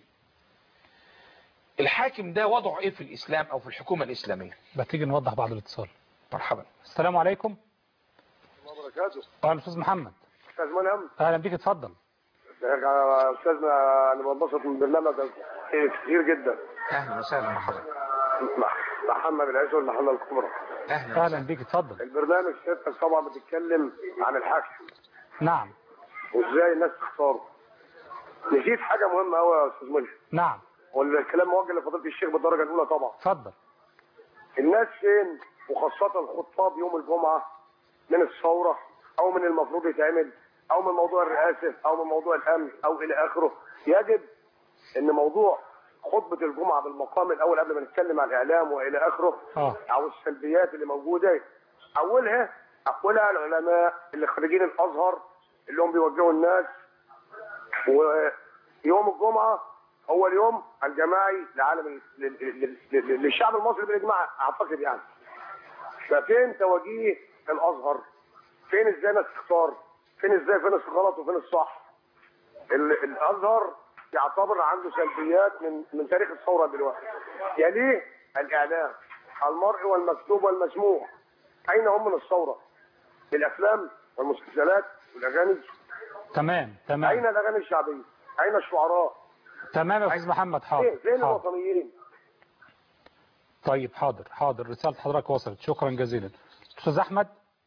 C: الحاكم ده وضعه ايه في الاسلام او في الحكومة الاسلامية؟
B: بتيجي نوضح بعد الاتصال.
C: مرحبا.
B: السلام عليكم.
E: الله وبركاته.
B: اهلا استاذ محمد.
E: استاذ منهم.
B: اهلا بيك اتفضل.
E: استاذنا انا بنبسط من برنامجك كتير جدا.
C: اهلا وسهلا. مرحبا.
E: محمد العيش والمحله الكبرى.
C: اهلا
B: اهلا بيك اتفضل.
E: البرنامج سيادتك طبعا بتتكلم عن الحاكم.
B: نعم.
E: وازاي الناس تختاره. نسيت حاجه مهمه قوي يا استاذ ملحم.
B: نعم.
E: والكلام موجه لفضيله الشيخ بالدرجه الاولى طبعا.
B: اتفضل.
E: الناس فين وخاصه الخطاب يوم الجمعه من الثوره او من المفروض يتعمل او من موضوع الرئاسه او من موضوع الامن او الى اخره. يجب ان موضوع خطبه الجمعه بالمقام الاول قبل ما نتكلم عن الاعلام والى اخره
B: اه
E: او السلبيات اللي موجوده، اولها اولها العلماء اللي خريجين الازهر اللي هم بيوجهوا الناس. ويوم الجمعه هو اليوم الجماعي لعالم للشعب المصري بالاجماع اعتقد يعني. ففين توجيه الازهر؟ فين ازاي الناس تختار؟ فين ازاي فين الغلط وفين الصح؟ الازهر يعتبر عنده سلبيات من من تاريخ الثوره دلوقتي. يليه الاعلام المرئي والمكتوب والمسموع. اين هم من الثوره؟ الافلام والمسلسلات والاغاني.
B: تمام تمام.
E: اين الاغاني الشعبيه؟ اين الشعراء؟
B: تمام يا استاذ محمد. حاضر.
E: فين
B: حاضر.
E: الوطنيين؟
B: طيب حاضر حاضر. رسالة حضرتك وصلت. شكرا جزيلا. استاذ احمد.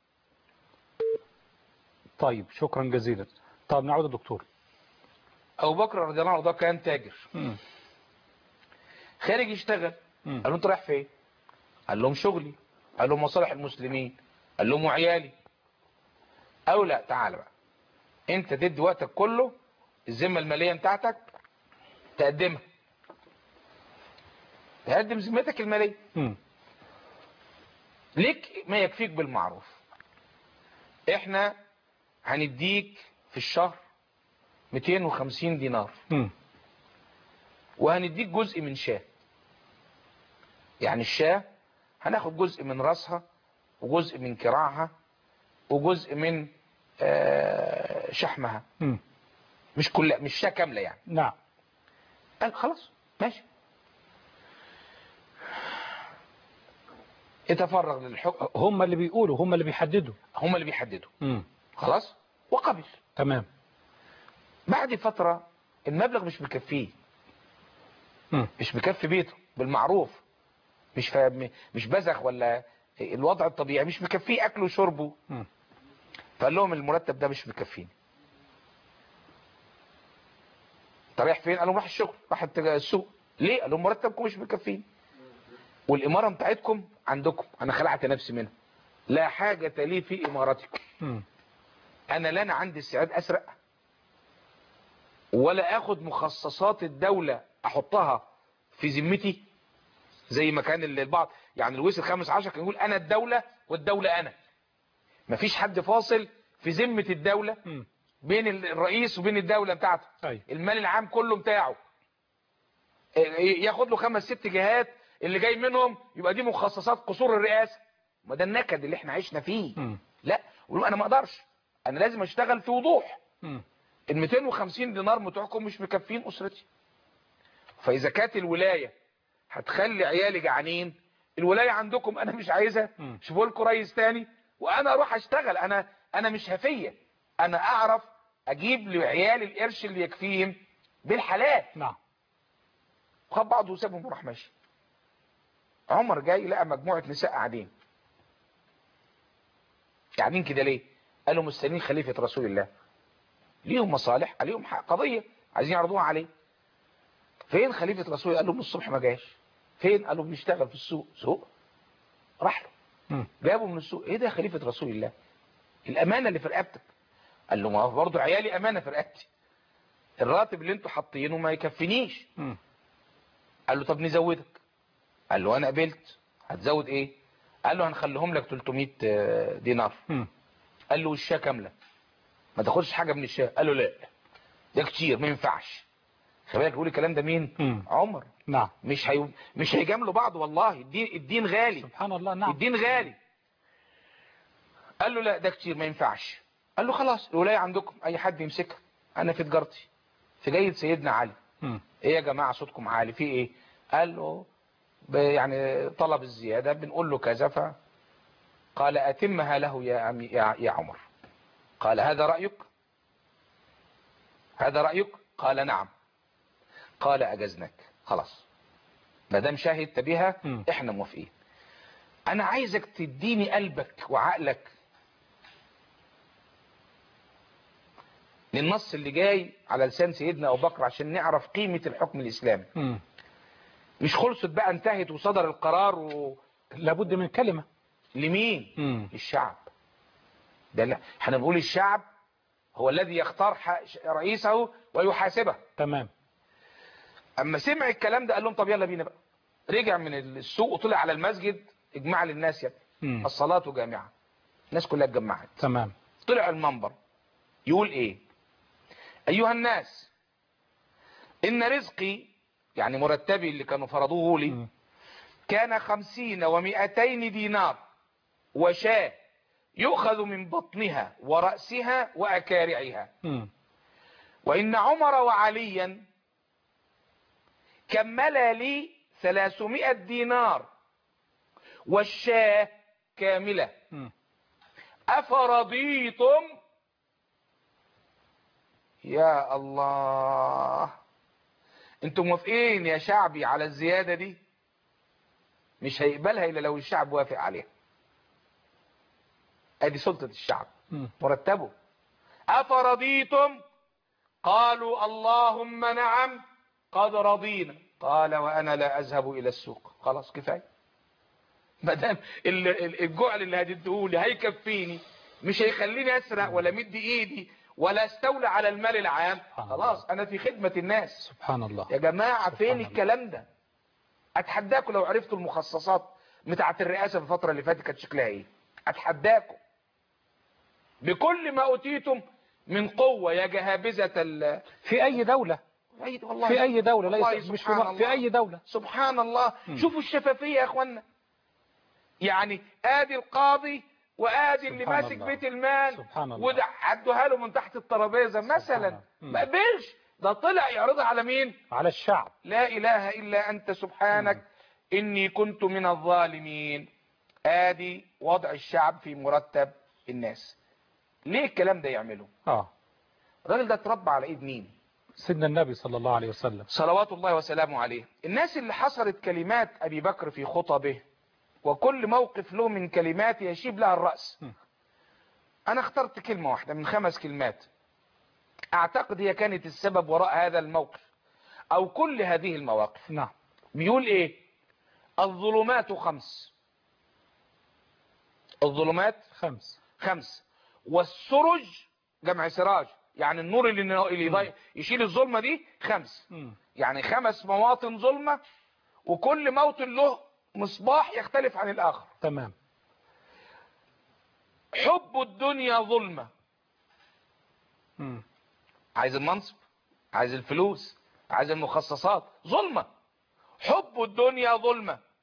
B: طيب شكرا جزيلا. طب نعود الدكتور.
C: ابو بكر رضي الله عنه كان تاجر.
B: مم.
C: خارج يشتغل.
B: مم.
C: قال له انت رايح فين؟ قال لهم شغلي. قال لهم مصالح المسلمين. قال لهم وعيالي. او لا تعالى بقى انت تدي وقتك كله الذمه الماليه بتاعتك تقدمها، تقدم ذمتك الماليه.
B: مم.
C: ليك ما يكفيك بالمعروف. احنا هنديك في الشهر مئتين وخمسين دينار.
B: مم.
C: وهنديك جزء من شاه. يعني الشاه هناخد جزء من راسها وجزء من كراعها وجزء من آه شحمها.
B: مم.
C: مش كلها، مش شاه كامله يعني.
B: نعم.
C: قال خلاص ماشي. اتفرغ للحكم.
B: هم اللي بيقولوا، هم اللي بيحددوا.
C: هم اللي بيحددوا.
B: مم.
C: خلاص وقبل.
B: تمام.
C: بعد فترة المبلغ مش مكفيه.
B: مم.
C: مش مكفي بيته بالمعروف. مش فاهم، مش بزخ ولا الوضع الطبيعي، مش مكفيه اكله وشربه.
B: مم.
C: فقال لهم المرتب ده مش مكفيني. انت رايح فين؟ قال لهم راح الشغل، راح السوق. ليه؟ قال لهم مرتبكم مش مكفيني. والاماره بتاعتكم عندكم، انا خلعت نفسي منها. لا حاجه لي في امارتكم.
B: مم.
C: انا لا انا عندي استعداد اسرق ولا اخد مخصصات الدوله احطها في ذمتي زي ما كان البعض يعني الويس الخامس عشر كان يقول انا الدوله والدوله انا. مفيش حد فاصل في ذمه الدوله
B: مم.
C: بين الرئيس وبين الدوله بتاعته.
B: أي.
C: المال العام كله بتاعه. ياخد له خمس ست جهات اللي جاي منهم يبقى دي مخصصات قصور الرئاسة. ما ده النكد اللي احنا عشنا فيه.
B: م.
C: لا انا ما اقدرش، انا لازم اشتغل في وضوح.
B: م.
C: ال مئتين وخمسين دينار بتوعكم مش مكفين اسرتي. فاذا كانت الولاية هتخلي عيالي جعانين، الولاية عندكم انا مش عايزها،
B: م.
C: شوفوا لكم رئيس تاني وانا اروح اشتغل. انا انا مش هفية، انا اعرف اجيب لعيالي القرش اللي يكفيهم بالحلال.
B: نعم.
C: خد بعضه وسابهم وراح ماشي. عمر جاي لقى مجموعة نساء قاعدين قاعدين كده ليه؟ قالوا مستنيين خليفة رسول الله، ليهم مصالح، عليهم حق قضية عايزين يعرضوها عليه. فين خليفة رسول الله؟ قال له من الصبح ما جاش. فين؟ قالوا بيشتغل في السوق. سوق؟ راح له
B: م.
C: جابه من السوق. ايه ده يا خليفة رسول الله؟ الامانة اللي في رقبتك. قال له ما هو برضه عيالي امانة في رقبتي، الراتب اللي انتوا حاطينه ما يكفينيش.
B: م.
C: قال له طب نزودك. قال له انا قبلت. هتزود ايه؟ قال له هنخليهم لك ثلاثمائة دينار.
B: م.
C: قال له والشاه كامله، ما تاخدش حاجه من الشاه. قال له لا ده كتير ما ينفعش. خلي بالك بيقول الكلام ده مين؟
B: م.
C: عمر.
B: نعم.
C: مش هي... مش هيجاملوا بعض والله. الدين الدين غالي.
B: سبحان الله. نعم.
C: الدين غالي. قال له لا ده كتير ما ينفعش. قال له خلاص الولايه عندكم، اي حد يمسكها، انا في تجارتي في جيد سيدنا علي.
B: م.
C: ايه يا جماعه صوتكم عالي في ايه؟ قال له يعني طلب الزياده بنقول له كذا. ف قال اتمها له يا أمي يا, يا عمر. قال هذا رايك؟ هذا رايك؟ قال نعم. قال اجزناك خلاص، ما دام شاهدت بها
B: م.
C: احنا موافقين. انا عايزك تديني قلبك وعقلك للنص اللي جاي على لسان سيدنا ابو بكر عشان نعرف قيمة الحكم الاسلامي.
B: م.
C: مش خلصت بقى انتهت وصدر القرار و...
B: لابد من كلمة.
C: لمين؟
B: م.
C: الشعب. ده لا احنا بنقول الشعب هو الذي يختار ح... رئيسه ويحاسبه.
B: تمام.
C: اما سمع الكلام ده قال لهم طب يلا بينا بقى. رجع من السوق وطلع على المسجد. اجمع للناس يا ابني
B: م.
C: الصلاة جامعة. الناس كلها اتجمعت.
B: تمام.
C: طلع المنبر يقول ايه؟ ايها الناس ان رزقي يعني مرتبي اللي كانوا فرضوه لي
B: م.
C: كان خمسين ومئتين دينار وشاة يؤخذ من بطنها ورأسها وأكارعها.
B: م.
C: وإن عمر وعليا كملا لي ثلاثمائة دينار والشاة كاملة.
B: م.
C: أفرضيتم؟ يا الله، انتم موافقين يا شعبي على الزيادة دي؟ مش هيقبلها إلا لو الشعب وافق عليها. ادي سلطة الشعب
B: م.
C: مرتبه. أفرضيتم؟ قالوا اللهم نعم قد رضينا. قال وأنا لا أذهب إلى السوق. خلاص كفاية، ما دام الجعل اللي هتديهولي هيكفيني، مش هيخليني أسرق ولا مد إيدي ولا استولى على المال العام. خلاص أنا في خدمة الناس.
B: سبحان الله.
C: يا جماعة فين
B: الله.
C: الكلام ده؟ أتحداكم لو عرفتوا المخصصات بتاعة الرئاسة في الفترة اللي فاتت كانت شكلها إيه. أتحداكم بكل ما أوتيتم من قوة يا جهابذة ال...
B: في أي دولة،
C: والله
B: في أي دولة،
C: والله
B: ليس مش في,
C: سبحان
B: م...
C: الله.
B: في أي دولة.
C: سبحان الله.
B: م.
C: شوفوا الشفافية يا أخوانا. يعني آدي القاضي وآدي اللي
B: سبحان
C: ماسك
B: الله.
C: بيت المال
B: سبحان الله.
C: وده عدوها له من تحت الترابيزة مثلا.
B: الله. م.
C: ما قبلش، ده طلع يعرضها على مين؟
B: على الشعب.
C: لا إله إلا أنت سبحانك
B: م.
C: إني كنت من الظالمين. آدي وضع الشعب في مرتب الناس. ليه الكلام ده يعمله؟
B: اه
C: الراجل ده اتربى على ايد مين؟
B: سيدنا النبي صلى الله عليه وسلم
C: صلوات الله وسلامه عليه. الناس اللي حصرت كلمات ابي بكر في خطبه وكل موقف له من كلمات يشيب لها الرأس.
B: م.
C: انا اخترت كلمة واحدة من خمس كلمات اعتقد هي كانت السبب وراء هذا الموقف او كل هذه المواقف.
B: نعم.
C: بيقول ايه؟ الظلمات خمس. الظلمات
B: خمس.
C: خمس والسرج جمع سراج، يعني النور اللي اللي يضيع يشيل الظلمة دي خمس.
B: م.
C: يعني خمس مواطن ظلمة وكل موطن له مصباح يختلف عن الآخر.
B: تمام.
C: حب الدنيا ظلمة.
B: م.
C: عايز المنصب، عايز الفلوس، عايز المخصصات، ظلمة. حب الدنيا ظلمة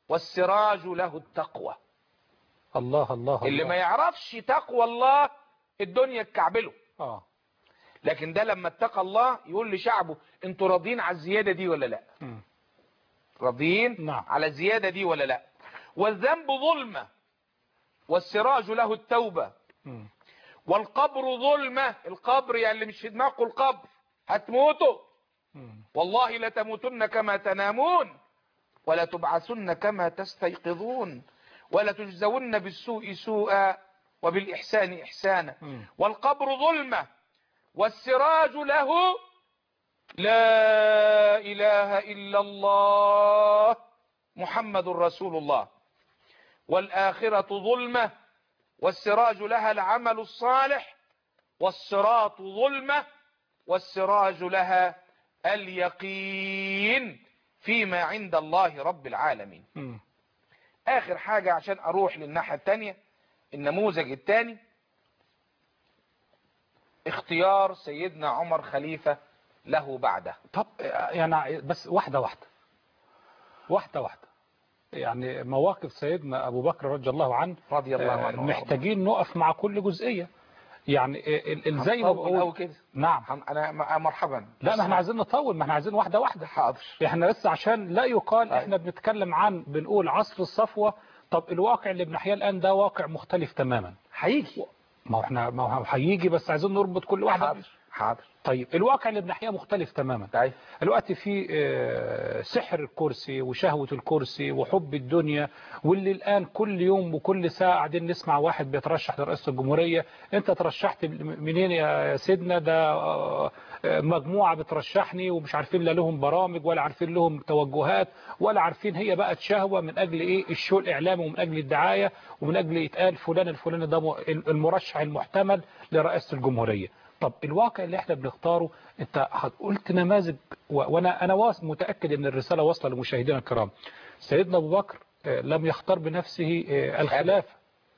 C: والسراج له التقوى.
B: الله الله
C: اللي
B: الله.
C: ما يعرفش تقوى الله الدنيا تكعبله.
B: اه
C: لكن ده لما اتقى الله يقول لشعبه انتوا راضين على الزيادة دي ولا لا؟
B: م.
C: راضين
B: نعم.
C: على الزيادة دي ولا لا؟ والذنب ظلمة والسراج له التوبة.
B: م.
C: والقبر ظلمة، القبر يعني اللي مش في دماغه القبر هتموتوا.
B: م.
C: والله لتموتن كما تنامون ولا تبعثن كما تستيقظون ولا تجزون بالسوء سوءا وبالإحسان إحسانا.
B: م.
C: والقبر ظلمة والسراج له لا إله إلا الله محمد رسول الله. والآخرة ظلمة والسراج لها العمل الصالح. والصراط ظلمة والسراج لها اليقين فيما عند الله رب العالمين.
B: م.
C: آخر حاجة عشان أروح للناحية التانية، النموذج التاني اختيار سيدنا عمر خليفة له بعده.
B: طب يعني بس واحدة واحدة واحدة واحدة يعني مواقف سيدنا أبو بكر رضي الله عنه
C: رضي الله
B: آه،
C: عنه
B: محتاجين نقف مع كل جزئية. يعني ال- ال- زي ما
C: هنطول أوي
B: بقول
C: كده.
B: نعم.
C: هن- أنا م- مرحبا.
B: لا ما احنا عايزين نطول، ما احنا عايزين واحدة واحدة.
C: حاضر.
B: احنا بس عشان لا يقال
C: أي.
B: احنا بنتكلم عن بنقول عصر الصفوة. طب الواقع اللي بنحياه الآن ده واقع مختلف تماما.
C: هيجي.
B: ما هو احنا ما هو هيجي بس عايزين نربط كل واحدة.
C: حاضر حاضر.
B: طيب الواقع اللي بنحياه مختلف تماما.
C: طيب.
B: الوقت في آه، سحر الكرسي وشهوة الكرسي وحب الدنيا، واللي الآن كل يوم وكل ساعة قاعدين نسمع واحد بيترشح لرئاسة الجمهورية. انت ترشحت منين يا سيدنا؟ ده آه، مجموعة بترشحني ومش عارفين لا لهم برامج ولا عارفين لهم توجهات ولا عارفين. هي بقت شهوة من أجل إيه؟ الشو الإعلامي ومن أجل الدعاية ومن أجل يتقال فلان الفلاني ده المرشح المحتمل لرئاسة الجمهورية. طب الواقع اللي احنا بنختاره، انت قلت نماذج و- وانا انا واثق متاكد ان الرساله واصله لمشاهدينا الكرام. سيدنا ابو بكر آه، لم يختار بنفسه آه، الخلافه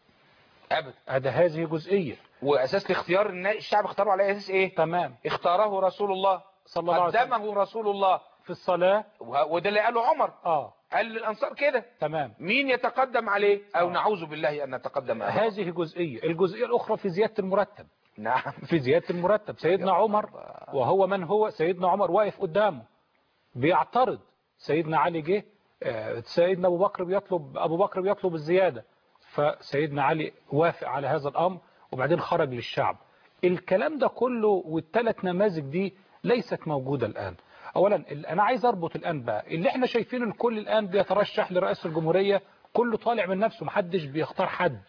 C: أبدا.
B: هذا هذه جزئيه.
C: وأساس الاختيار إن الشعب اختاره على أساس إيه؟
B: تمام.
C: اختاره رسول الله
B: صلى الله عليه وسلم
C: قدمه رسول الله
B: في الصلاه.
C: و- وده اللي قاله عمر.
B: اه
C: قال للأنصار كده.
B: تمام.
C: مين يتقدم عليه أو
B: آه.
C: نعوذ بالله أن نتقدم عليه.
B: هذه جزئيه. الجزئيه الاخرى في زياده المرتب.
C: نعم.
B: في زياده المرتب سيدنا عمر، وهو من هو سيدنا عمر واقف قدامه بيعترض. سيدنا علي جه آه، سيدنا ابو بكر بيطلب ابو بكر بيطلب الزياده، فسيدنا علي وافق على هذا الامر وبعدين خرج للشعب. الكلام ده كله والثلاث نماذج دي ليست موجوده الان. اولا ال- انا عايز اربط الان بقى اللي احنا شايفينه، الكل الان بيترشح لرئاسه الجمهوريه، كله طالع من نفسه، محدش بيختار حد.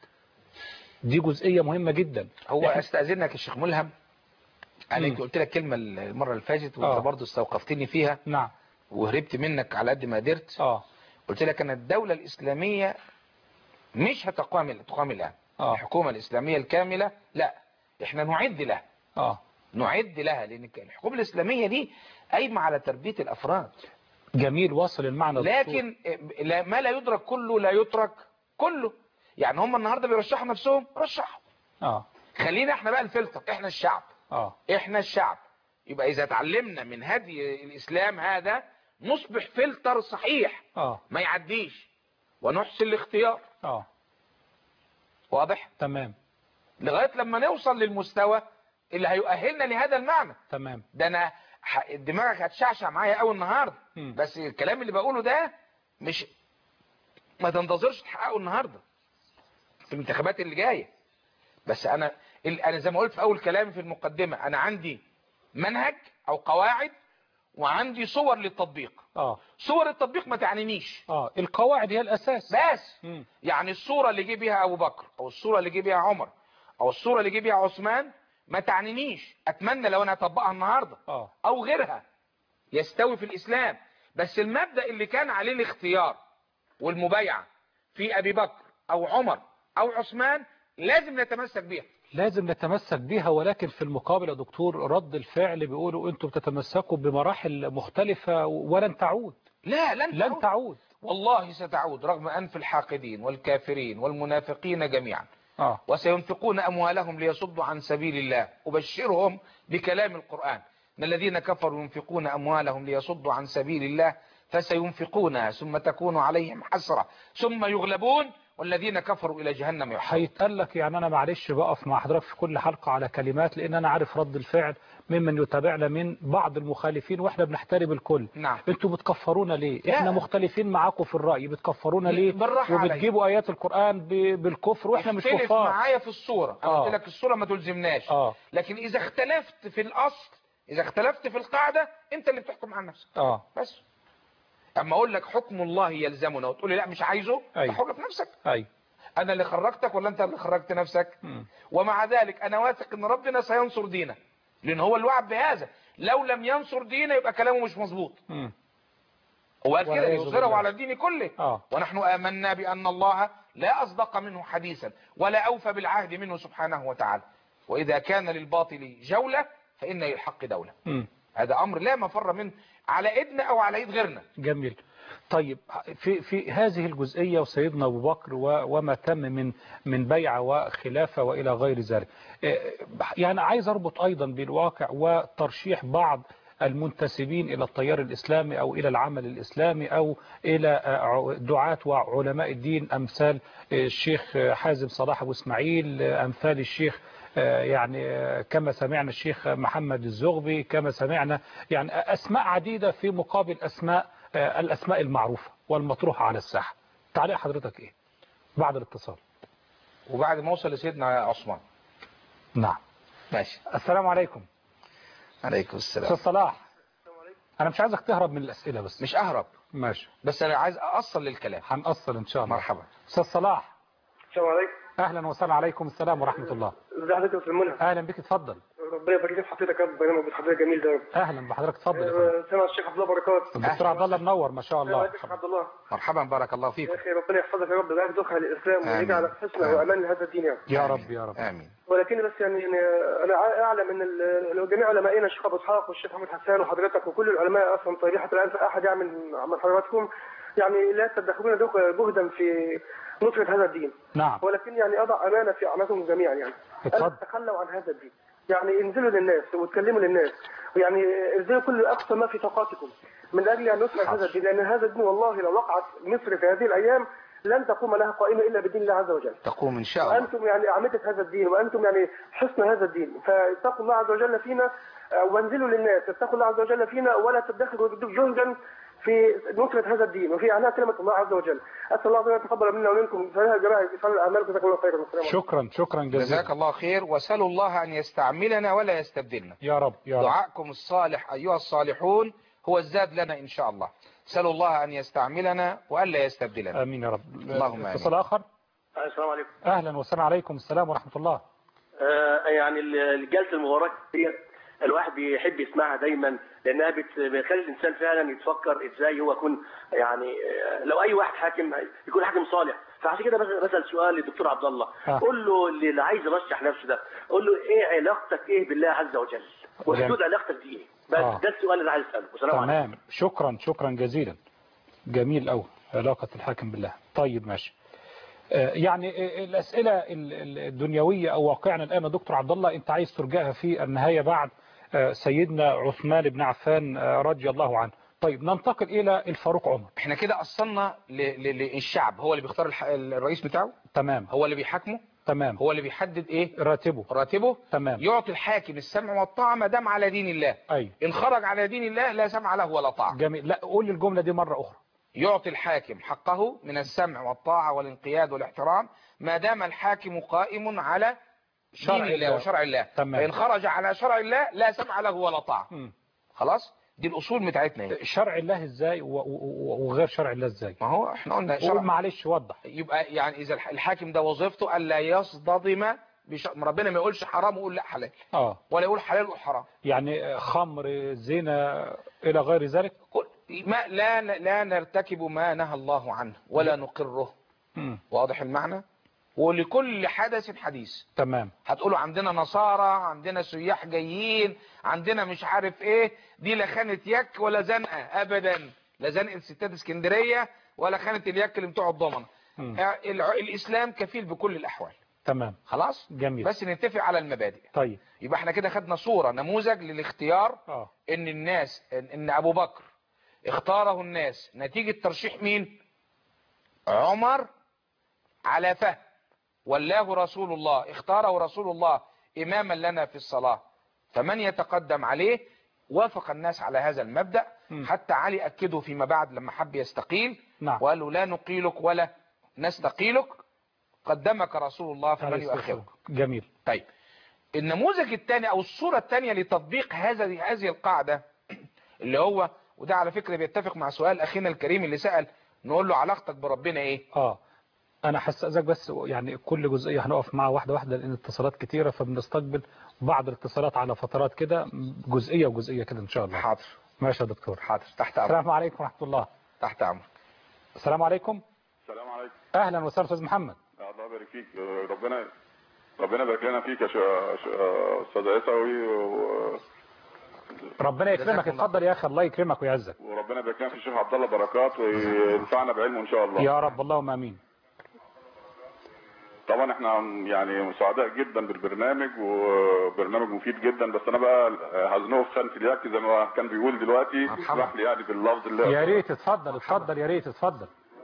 B: دي جزئيه مهمه جدا.
C: هو
B: إحنا-
C: استأذنك يا شيخ ملهم، انا
B: مم.
C: يمكن قلت لك كلمة المرة اللي فاتت وانت
B: آه.
C: برضو استوقفتني فيها
B: نعم.
C: وهربت منك على قد ما قدرت.
B: اه
C: قلت لك ان الدولة الاسلامية مش هتقام تقام الان.
B: اه
C: الحكومة الاسلامية الكاملة لا، احنا نعد لها.
B: اه
C: نعد لها لان الحكومة الاسلامية دي قايمة على تربية الافراد.
B: جميل، واصل المعنى دكتور.
C: لكن لا- ما لا يدرك كله لا يترك كله. يعني هم النهاردة بيرشحوا نفسهم، رشحوا.
B: اه
C: خلينا احنا بقى الفلتر، احنا الشعب.
B: اه
C: احنا الشعب. يبقى اذا اتعلمنا من هدي الاسلام هذا نصبح فلتر صحيح
B: اه
C: ما يعديش ونحسن الاختيار.
B: اه
C: واضح؟
B: تمام
C: لغاية لما نوصل للمستوى اللي هيؤهلنا لهذا المعنى.
B: تمام.
C: ده انا ح- دماغك هتشعشع معايا قوي النهارده.
B: مم.
C: بس الكلام اللي بقوله ده مش ما تنتظرش تحققه النهارده في الانتخابات اللي جايه. بس انا ال- انا زي ما قلت في اول كلامي في المقدمه، انا عندي منهج او قواعد وعندي صور للتطبيق.
B: اه
C: صور التطبيق ما تعنينيش
B: اه القواعد هي الاساس.
C: بس.
B: مم.
C: يعني الصورة اللي جه بيها ابو بكر او الصورة اللي جه بيها عمر او الصورة اللي جه بيها عثمان ما تعنينيش. اتمنى لو انا اطبقها النهاردة
B: اه
C: او غيرها يستوي في الاسلام. بس المبدأ اللي كان عليه الاختيار والمبايعة في ابي بكر او عمر او عثمان لازم نتمسك بيها.
B: لازم نتمسك بيها، ولكن في المقابل يا دكتور رد الفعل بيقولوا انتوا بتتمسكوا بمراحل مختلفة ولن تعود.
C: لا لن
B: لن
C: تعود.
B: تعود.
C: والله ستعود رغم أنف الحاقدين والكافرين والمنافقين جميعا.
B: اه
C: وسينفقون أموالهم ليصدوا عن سبيل الله. أبشرهم بكلام القرآن إن الذين كفروا ينفقون أموالهم ليصدوا عن سبيل الله فسينفقونها ثم تكون عليهم حسرة ثم يغلبون والذين كفروا إلى جهنم يحشرون.
B: هيتقال لك يعني أنا معلش بقف مع حضرتك في كل حلقة على كلمات، لأن أنا عارف رد الفعل ممن يتابعنا من بعض المخالفين، وإحنا بنحترم الكل.
C: نعم.
B: أنتوا بتكفرونا ليه؟
C: لا.
B: إحنا مختلفين معاكم في الرأي، بتكفرونا ليه؟
C: بالراحة
B: وبتجيبوا آيات القرآن ب- بالكفر وإحنا مش
C: اختلف
B: كفار.
C: معايا في الصورة. أنا
B: آه.
C: قلت لك الصورة ما تلزمناش.
B: آه.
C: لكن إذا اختلفت في الأصل، إذا اختلفت في القاعدة، أنت اللي بتحكم عن نفسك.
B: آه.
C: بس أما أقول لك حكم الله يلزمنا وتقول لي لا مش عايزه،
B: أيوة.
C: تحر في نفسك.
B: أي.
C: أنا اللي خرجتك ولا أنت اللي خرجت نفسك؟
B: مم.
C: ومع ذلك أنا واثق إن ربنا سينصر دينه، لأن هو اللي وعد بهذا. لو لم ينصر دينه يبقى كلامه مش مظبوط.
B: مم.
C: هو قال كده
B: والعياذ
C: ليظهره
B: بالله.
C: على الدين كله.
B: آه.
C: ونحن آمنا بأن الله لا أصدق منه حديثا ولا أوفى بالعهد منه سبحانه وتعالى، وإذا كان للباطل جولة فإن للحق دولة.
B: مم.
C: هذا أمر لا مفر منه على إيدنا أو على إيد غيرنا.
B: جميل. طيب في في هذه الجزئية وسيدنا أبو بكر و- وما تم من من بيعة وخلافة وإلى غير ذلك، إيه، يعني عايز أربط أيضا بالواقع وترشيح بعض المنتسبين إلى التيار الإسلامي أو إلى العمل الإسلامي أو إلى دعاة وعلماء الدين أمثال الشيخ حازم صلاح أبو إسماعيل، أمثال الشيخ يعني كما سمعنا الشيخ محمد الزغبي، كما سمعنا يعني أسماء عديدة في مقابل أسماء الأسماء المعروفة والمطروحة على الساحة. تعليق حضرتك إيه بعد الاتصال
C: وبعد ما وصل لسيدنا عثمان؟
B: نعم
C: ماشي.
B: السلام عليكم.
C: عليكم السلام.
B: أستاذ صلاح، أنا مش عايزك تهرب من الأسئلة بس.
C: مش أهرب،
B: ماشي،
C: بس أنا عايز أصل للكلام.
B: هنأصل إن شاء الله.
C: مرحبا.
B: أستاذ صلاح.
D: السلام عليكم.
B: أهلا وسهلا. عليكم السلام ورحمة الله.
D: ازي حضرتك يا استاذ منى؟
B: أهلا بك، اتفضل.
D: ربنا يبارك لك في حضرتك يا رب، برنامج حضرتك جميل ده.
B: أهلا بحضرتك، اتفضل يا فندم.
D: آه، سمع الشيخ عبد الله بركات.
B: الدكتور عبد الله منور ما شاء
D: السلام
B: الله.
D: عليكم يا شيخ عبد الله.
C: مرحبا، بارك الله
D: يا
C: فيكم.
D: اخي ربنا يحفظك يا رب، ويجعلك ذخر للاسلام
C: آمين.
D: ويجعل حسنه
C: آمين.
D: وامان لهذا الدين يا رب.
B: يا رب يا رب.
C: آمين.
D: ولكن بس يعني يعني انا اعلم ان ال- لو جميع علمائنا الشيخ ابو اسحاق والشيخ محمد حسان وحضرتك وكل العلماء اصلا طيبين، حتى الان احد يعمل من حضراتكم يعني لا تدخلون جهدا في نصرة هذا الدين.
B: نعم.
D: ولكن يعني اضع امانه في اعناقكم جميعا، يعني
B: اتفضل.
D: ألا تتخلوا عن هذا الدين، يعني انزلوا للناس واتكلموا للناس، يعني انزلوا كل اقصى ما في طاقاتكم من اجل ان نصرة هذا الدين، لان هذا الدين والله لو وقعت مصر في هذه الايام لن تقوم لها قائمه الا بدين الله عز وجل.
C: تقوم إن شاء الله.
D: وأنتم يعني أعمدة هذا الدين، وأنتم يعني حسن هذا الدين، فاتقوا الله عز وجل فينا آه، وانزلوا للناس، اتقوا الله عز وجل فينا ولا تدخروا جهدا في نصرة هذا الدين وفي إعلاء كلمة الله عز وجل. أسأل الله عز وجل يتقبل منا ومنكم صالح الجماعة في صالح الأعمال، جزاكم الله خيرا. السلام عليكم.
B: شكرا شكرا جزيلا.
C: جزاك الله خير، واسألوا الله أن يستعملنا ولا يستبدلنا.
B: يا رب يا رب.
C: دعاءكم الصالح أيها الصالحون هو الزاد لنا إن شاء الله. اسألوا الله أن يستعملنا وألا يستبدلنا.
B: آمين يا رب.
C: اللهم آمين.
B: اتصال آخر.
D: السلام عليكم.
B: أهلا وسهلا. عليكم السلام ورحمة الله.
F: آه يعني الجلسه المباركه دي الواحد بيحب يسمعها دايما، لانها بت- بتخلي الانسان فعلا يتفكر ازاي هو يكون يعني آه، لو اي واحد حاكم يكون حاكم صالح. فعشان كده بس- بسال سؤال للدكتور عبد الله،
B: آه.
F: قول له اللي عايز يرشح نفسه ده، قول له ايه علاقتك ايه بالله عز وجل؟ وحدود علاقتك دي ايه؟ بس
B: آه.
F: ده السؤال اللي عايز اساله. والسلام عليكم.
B: تمام. شكرا شكرا جزيلا. جميل أوي علاقة الحاكم بالله. طيب ماشي. آه، يعني آه، الأسئلة ال- ال- الدنيوية أو واقعنا الآن يا دكتور عبد الله أنت عايز ترجعها في النهاية بعد آه، سيدنا عثمان بن عفان آه، رضي الله عنه. طيب ننتقل إلى الفاروق عمر.
C: احنا كده أصلنا ل- ل- للشعب، هو اللي بيختار الح- الرئيس بتاعه،
B: تمام
C: هو اللي بيحاكمه،
B: تمام.
C: هو اللي بيحدد ايه
B: راتبه.
C: راتبه.
B: تمام.
C: يعطي الحاكم السمع والطاعة ما دام على دين الله.
B: أي.
C: إن خرج على دين الله لا سمع له ولا طاعة.
B: جميل. لا قول لي الجملة دي مرة أخرى.
C: يعطي الحاكم حقه من السمع والطاعة والانقياد والاحترام ما دام الحاكم قائم على
B: شرع
C: دين الله
B: الله.
C: وشرع الله.
B: تمام.
C: فإن خرج على شرع الله لا سمع له ولا طاعة.
B: مم.
C: خلاص، دي الأصول بتاعتنا هي.
B: شرع الله ازاي و- و- وغير شرع الله ازاي؟
C: ما هو احنا قلنا
B: قول
C: شرع.
B: معلش وضح.
C: يبقى يعني إذا الح- الحاكم ده وظيفته ألا يصطدم بش... ربنا ما يقولش حرام ويقول لا حلال،
B: اه
C: ولا يقول حلال ويقول حرام.
B: يعني خمر زنا الى غير ذلك.
C: كل- ما لا لا نرتكب ما نهى الله عنه ولا نقره.
B: مم.
C: واضح المعنى؟ ولكل حدث حديث.
B: تمام.
C: هتقولوا عندنا نصارى، عندنا سياح جايين، عندنا مش عارف ايه، دي لا خانة يك ولا زنقة ابدا، لا زنقة ستات اسكندرية ولا خانة اليك اللي بتوع الضمنة.
B: مم.
C: الع- الاسلام كفيل بكل الاحوال.
B: تمام.
C: خلاص.
B: جميل.
C: بس نتفق على المبادئ.
B: طيب.
C: يبقى احنا كده خدنا صورة نموذج للاختيار.
B: اه
C: ان الناس ان, إن ابو بكر اختاره الناس نتيجة ترشيح مين؟ عمر على فهم، ولاه رسول الله، اختاره رسول الله إماما لنا في الصلاة، فمن يتقدم عليه؟ وافق الناس على هذا المبدأ.
B: م.
C: حتى علي أكده فيما بعد لما حب يستقيل،
B: نعم.
C: وقال له لا نقيلك ولا نستقيلك، قدمك رسول الله فمن يؤخرك.
B: جميل.
C: طيب النموذج الثاني أو الصورة الثانية لتطبيق هذه هذه القاعدة اللي هو، وده على فكرة بيتفق مع سؤال أخينا الكريم اللي سأل، نقول له علاقتك بربنا إيه؟
B: آه أنا هستأذنك بس، يعني كل جزئية هنقف معها واحدة واحدة لأن الاتصالات كتيرة، فبنستقبل بعض الاتصالات على فترات كده، جزئية وجزئية كده إن شاء الله.
C: حاضر.
B: ماشي يا دكتور.
C: حاضر. تحت أمرك.
B: السلام عليكم ورحمة الله.
C: تحت أمرك.
B: السلام عليكم.
G: السلام عليكم.
B: أهلا وسهلا أستاذ محمد.
G: الله يبارك فيك. ربنا ربنا يبارك لنا فيك يا أستاذ عيسوي و...
B: ربنا يكرمك. اتفضل يا أخي. الله يكرمك ويعزك.
G: وربنا يبارك لنا في الشيخ عبد الله بركات وينفعنا بعلمه إن شاء الله
B: يا رب. اللهم آمين.
G: طبعا احنا يعني سعداء جدا بالبرنامج، وبرنامج مفيد جدا، بس انا بقى هزنقه في خانة اليك زي ما كان بيقول دلوقتي. اسمح لي يعني باللفظ اللي
B: يا ريت. اتفضل اتفضل. يا ريت اتفضل.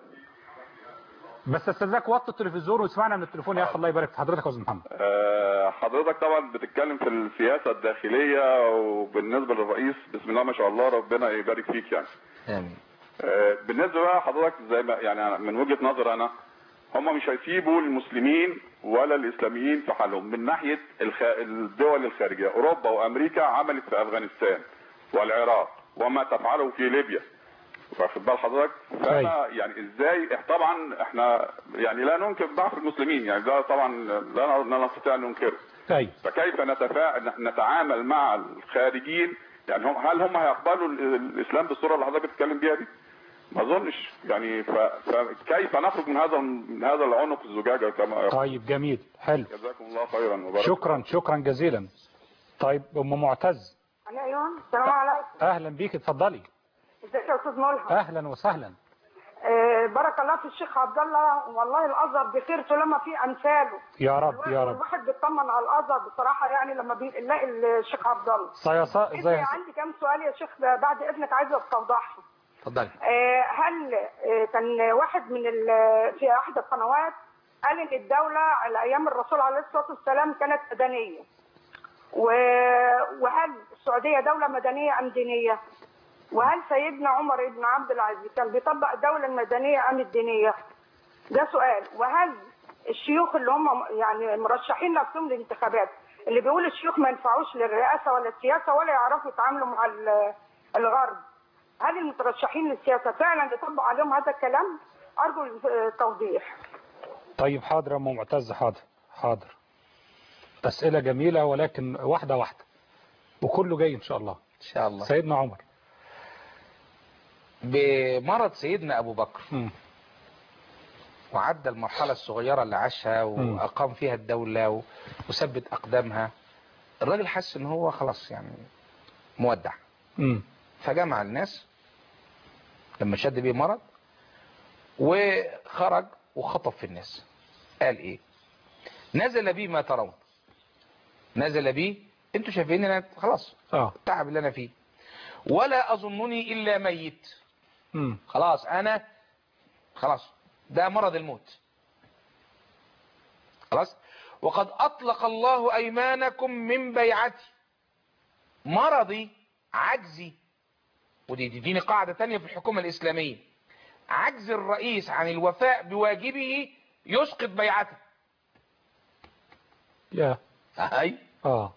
B: بس استاذك وطي التلفزيون واسمعنا من التليفون يا اخي. الله يبارك في حضرتك يا استاذ محمد.
G: أه حضرتك طبعا بتتكلم في السياسه الداخليه، وبالنسبه للرئيس بسم الله ما شاء الله ربنا يبارك فيك يعني.
C: امين.
G: أه بالنسبه بقى حضرتك زي ما يعني من وجهه نظر انا، هم مش هيسيبوا المسلمين ولا الاسلاميين في حالهم من ناحيه الخ... الدول الخارجيه. اوروبا وامريكا عملت في افغانستان والعراق وما تفعله في ليبيا، واخد بال حضرتك؟ فانا يعني ازاي طبعا احنا يعني لا ننكر ضعف المسلمين، يعني ده طبعا لا نستطيع ان ننكره.
B: طيب
G: فكيف نتفاعل نتعامل مع الخارجين؟ يعني هم هل هم هيقبلوا الاسلام بالصوره اللي حضرتك بتتكلم بيها دي؟ ما اظنش يعني. فكيف نخرج من هذا من هذا العنق الزجاجه كما.
B: طيب جميل. حلو.
G: جزاكم الله خيرا وبارك.
B: شكرا شكرا جزيلا. طيب ام معتز.
H: ايوه السلام عليكم.
B: اهلا بيك. اتفضلي.
H: ازيك يا استاذ ملهم؟
B: اهلا وسهلا.
H: آه بارك الله في الشيخ عبد الله، والله الازهر بخير طالما في امثاله.
B: يا رب يا رب.
H: الواحد بيطمن على الازهر بصراحه، يعني لما بيلاقي الشيخ عبد الله.
B: صيصا زي
H: عندي كام سؤال يا شيخ بعد اذنك عايزه استوضحهم.
C: اتفضلي.
H: آه هل آه كان واحد من في احد القنوات قال ان الدوله على ايام الرسول عليه الصلاه والسلام كانت مدنيه، وهل السعوديه دوله مدنيه ام دينيه؟ وهل سيدنا عمر بن عبد العزيز كان بيطبق الدولة المدنية أم الدينية؟ ده سؤال. وهل الشيوخ اللي هم يعني مرشحين نفسهم للانتخابات اللي بيقولوا الشيوخ ما ينفعوش للرئاسة ولا السياسة ولا يعرفوا يتعاملوا مع الغرب، هل المترشحين للسياسة فعلا يطبق عليهم هذا الكلام؟ أرجو التوضيح.
B: طيب حاضر يا ام معتز. حاضر حاضر. أسئلة جميلة ولكن واحدة واحدة وكله جاي إن شاء الله.
C: إن شاء الله.
B: سيدنا عمر
C: بمرض سيدنا أبو بكر
B: م.
C: وعدى المرحلة الصغيرة اللي عاشها وأقام فيها الدولة وثبت أقدامها، الراجل حس إن هو خلاص يعني مودع.
B: م.
C: فجمع الناس لما شد بيه مرض وخرج وخطب في الناس. قال إيه؟ نزل بي ما ترون. نزل بي انتوا شايفين انا خلاص
B: اه
C: التعب اللي انا فيه، ولا اظنني الا ميت.
B: امم
C: خلاص انا خلاص ده مرض الموت خلاص. وقد اطلق الله ايمانكم من بيعتي. مرضي عجزي، ودي دي قاعدة تانية في الحكومة الاسلامية، عجز الرئيس عن الوفاء بواجبه يسقط بيعته.
B: يا
C: اي
B: اه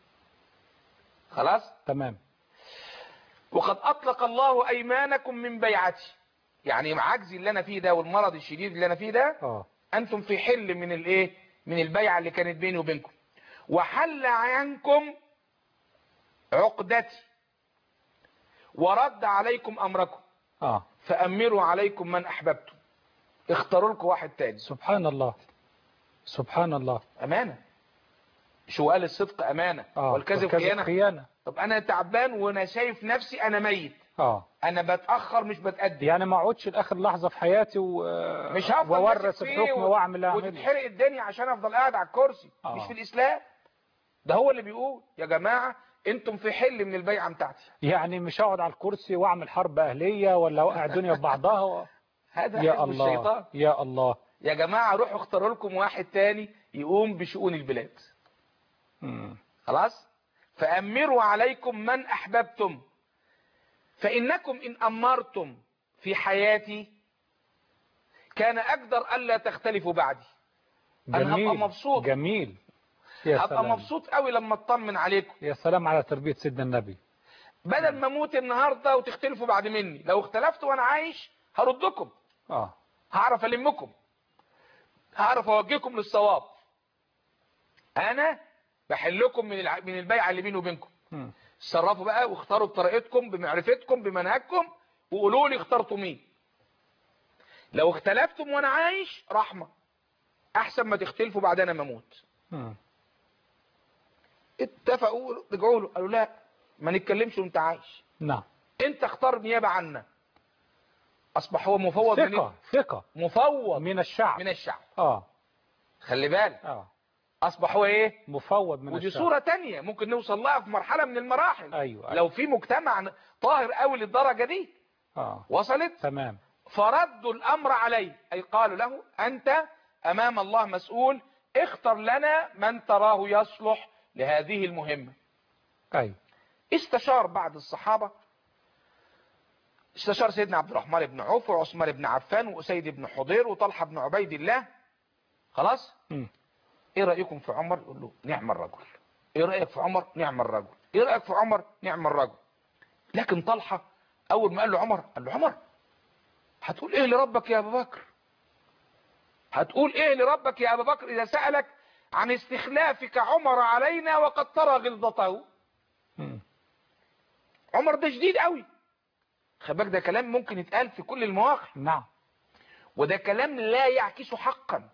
C: خلاص
B: تمام.
C: وقد اطلق الله ايمانكم من بيعتي، يعني عجزي اللي انا فيه ده والمرض الشديد اللي انا فيه ده
B: اه
C: انتم في حل من الايه من البيعة اللي كانت بيني وبينكم، وحل عنكم عقدتي ورد عليكم امركم
B: اه
C: فامروا عليكم من احببتم. اختاروا لكم واحد تاني.
B: سبحان الله سبحان الله.
C: امانه. شو قال الصدق امانه
B: آه.
C: والكذب خيانه.
B: خيانه.
C: طب انا تعبان وانا شايف نفسي انا ميت،
B: اه
C: انا بتاخر مش بتقدم،
B: يعني ما اقعدش لاخر لحظه في حياتي و...
C: مش هفضل
B: وورث الحكم
C: و...
B: واعمل اعمل
C: وتتحرق الدنيا عشان افضل قاعد على الكرسي.
B: آه.
C: مش في الاسلام. ده هو اللي بيقول يا جماعه انتم في حل من البيعة بتاعتي.
B: يعني مش هقعد على الكرسي واعمل حرب اهليه ولا اوقع الدنيا في بعضها و...
C: هذا
B: يا
C: حزب
B: الله
C: الشيطان.
B: يا الله.
C: يا جماعة روحوا اختاروا لكم واحد تاني يقوم بشؤون البلاد.
B: مم.
C: خلاص. فأمروا عليكم من أحببتم، فإنكم إن أمرتم في حياتي كان أقدر ألا تختلفوا بعدي. أنا هبقى مبسوط.
B: جميل. يا
C: هبقى
B: سلام.
C: مبسوط قوي لما اطمن عليكم.
B: يا سلام على تربية سيدنا النبي.
C: بدل ما اموت النهارده وتختلفوا بعد مني، لو اختلفتوا وانا عايش هردكم.
B: اه
C: هعرف المكم، هعرف اوجهكم للصواب. انا بحلكم من الع... من البيعه اللي بيني وبينكم. اتصرفوا بقى واختاروا بطريقتكم بمعرفتكم بمنهجكم، وقولوا لي اخترتوا مين. لو اختلفتم وانا عايش رحمه، احسن ما تختلفوا بعد انا ما اموت. اتفقوا رجعوا له قالوا لا ما نتكلمش وانت عايش.
B: نعم.
C: انت اختار نيابه عنا. اصبح هو مفوض من
B: ثقة ثقة
C: مفوض
B: من الشعب
C: من الشعب.
B: اه
C: خلي بالك.
B: اه
C: اصبح هو ايه؟
B: مفوض من
C: ودي
B: الشعب.
C: صورة تانية ممكن نوصل لها في مرحلة من المراحل.
B: أيوة أيوة.
C: لو في مجتمع طاهر قوي للدرجة دي
B: اه
C: وصلت
B: تمام.
C: فردوا الامر عليه، اي قالوا له انت امام الله مسؤول، اختر لنا من تراه يصلح لهذه المهمة.
B: ايوه.
C: استشار بعض الصحابة، استشار سيدنا عبد الرحمن بن عوف وعثمان بن عفان وأسيد بن حضير وطلحة بن عبيد الله. خلاص.
B: م.
C: ايه رأيكم في عمر؟ يقول له نعم الرجل. ايه رأيك في عمر؟ نعم الرجل. ايه رأيك في عمر؟ نعم الرجل. لكن طلحة اول ما قال له عمر، قال له عمر هتقول ايه لربك يا ابو بكر؟ هتقول ايه لربك يا ابو بكر اذا سألك عن استخلافك عمر علينا وقد ترى غلظته؟
B: م.
C: عمر ده شديد قوي. خلي بالك ده كلام ممكن يتقال في كل المواقف.
B: نعم.
C: وده كلام لا يعكس حقا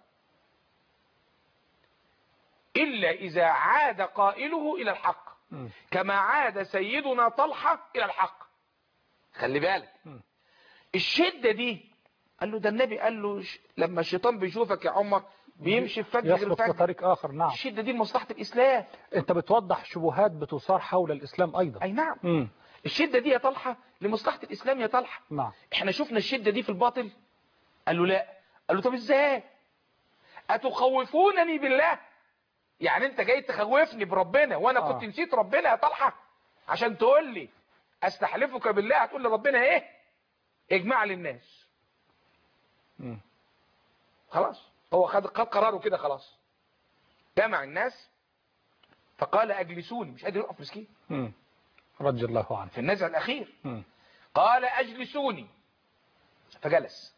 C: إلا إذا عاد قائله إلى الحق،
B: م.
C: كما عاد سيدنا طلحة إلى الحق. خلي بالك.
B: م.
C: الشدة دي قال له ده النبي قال له ش... لما الشيطان بيشوفك يا عمر بيمشي في فجر غير
B: يسلك في
C: فجر.
B: طريق آخر. نعم.
C: الشدة دي لمصلحة الإسلام.
B: انت بتوضح شبهات بتثار حول الإسلام أيضا.
C: أي نعم.
B: م.
C: الشدة دي يا طلحة لمصلحة الإسلام يا طلحة.
B: نعم.
C: احنا شفنا الشدة دي في الباطل. قال له لا. قال له طب ازاي؟ أتخوفونني بالله؟ يعني انت جاي تخوفني بربنا وانا
B: آه.
C: كنت نسيت ربنا يا طلحة عشان تقول لي استحلفك بالله؟ هتقول لي ربنا ايه؟ اجمع للناس.
B: م.
C: خلاص هو خد خد قراره كده خلاص. جمع الناس فقال اجلسوني. مش قادر يقف مسكين.
B: م. رضي الله عنه.
C: في النزع الاخير.
B: م.
C: قال اجلسوني فجلس.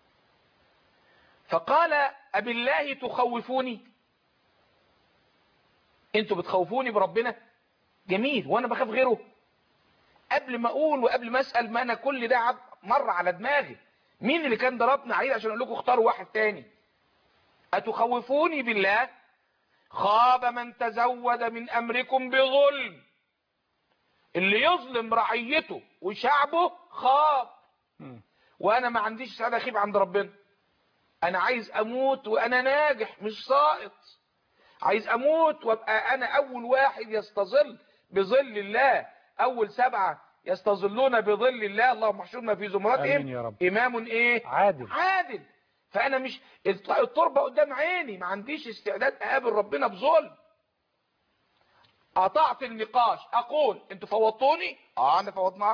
C: فقال أبالله تخوفوني؟ انتوا بتخوفوني بربنا؟ جميل. وانا بخاف غيره؟ قبل ما اقول وقبل ما اسال ما انا كل ده مر على دماغي. مين اللي كان ضربنا عيد عشان اقول لكم اختاروا واحد تاني؟ اتخوفوني بالله؟ خاب من تزود من امركم بظلم. اللي يظلم رعيته وشعبه خاب.
B: م.
C: وانا ما عنديش سعاده خيب عند ربنا. انا عايز اموت وانا ناجح مش ساقط. عايز اموت وابقى انا اول واحد يستظل بظل الله، اول سبعة يستظلون بظل الله، اللهم احشرنا في زمرتهم.
B: يا رب.
C: امام ايه؟
B: عادل.
C: عادل. فانا مش التربة قدام عيني، ما عنديش استعداد اقابل ربنا بظلم. قطعت النقاش. اقول انتوا فوضتوني؟ اه انا فوضناك.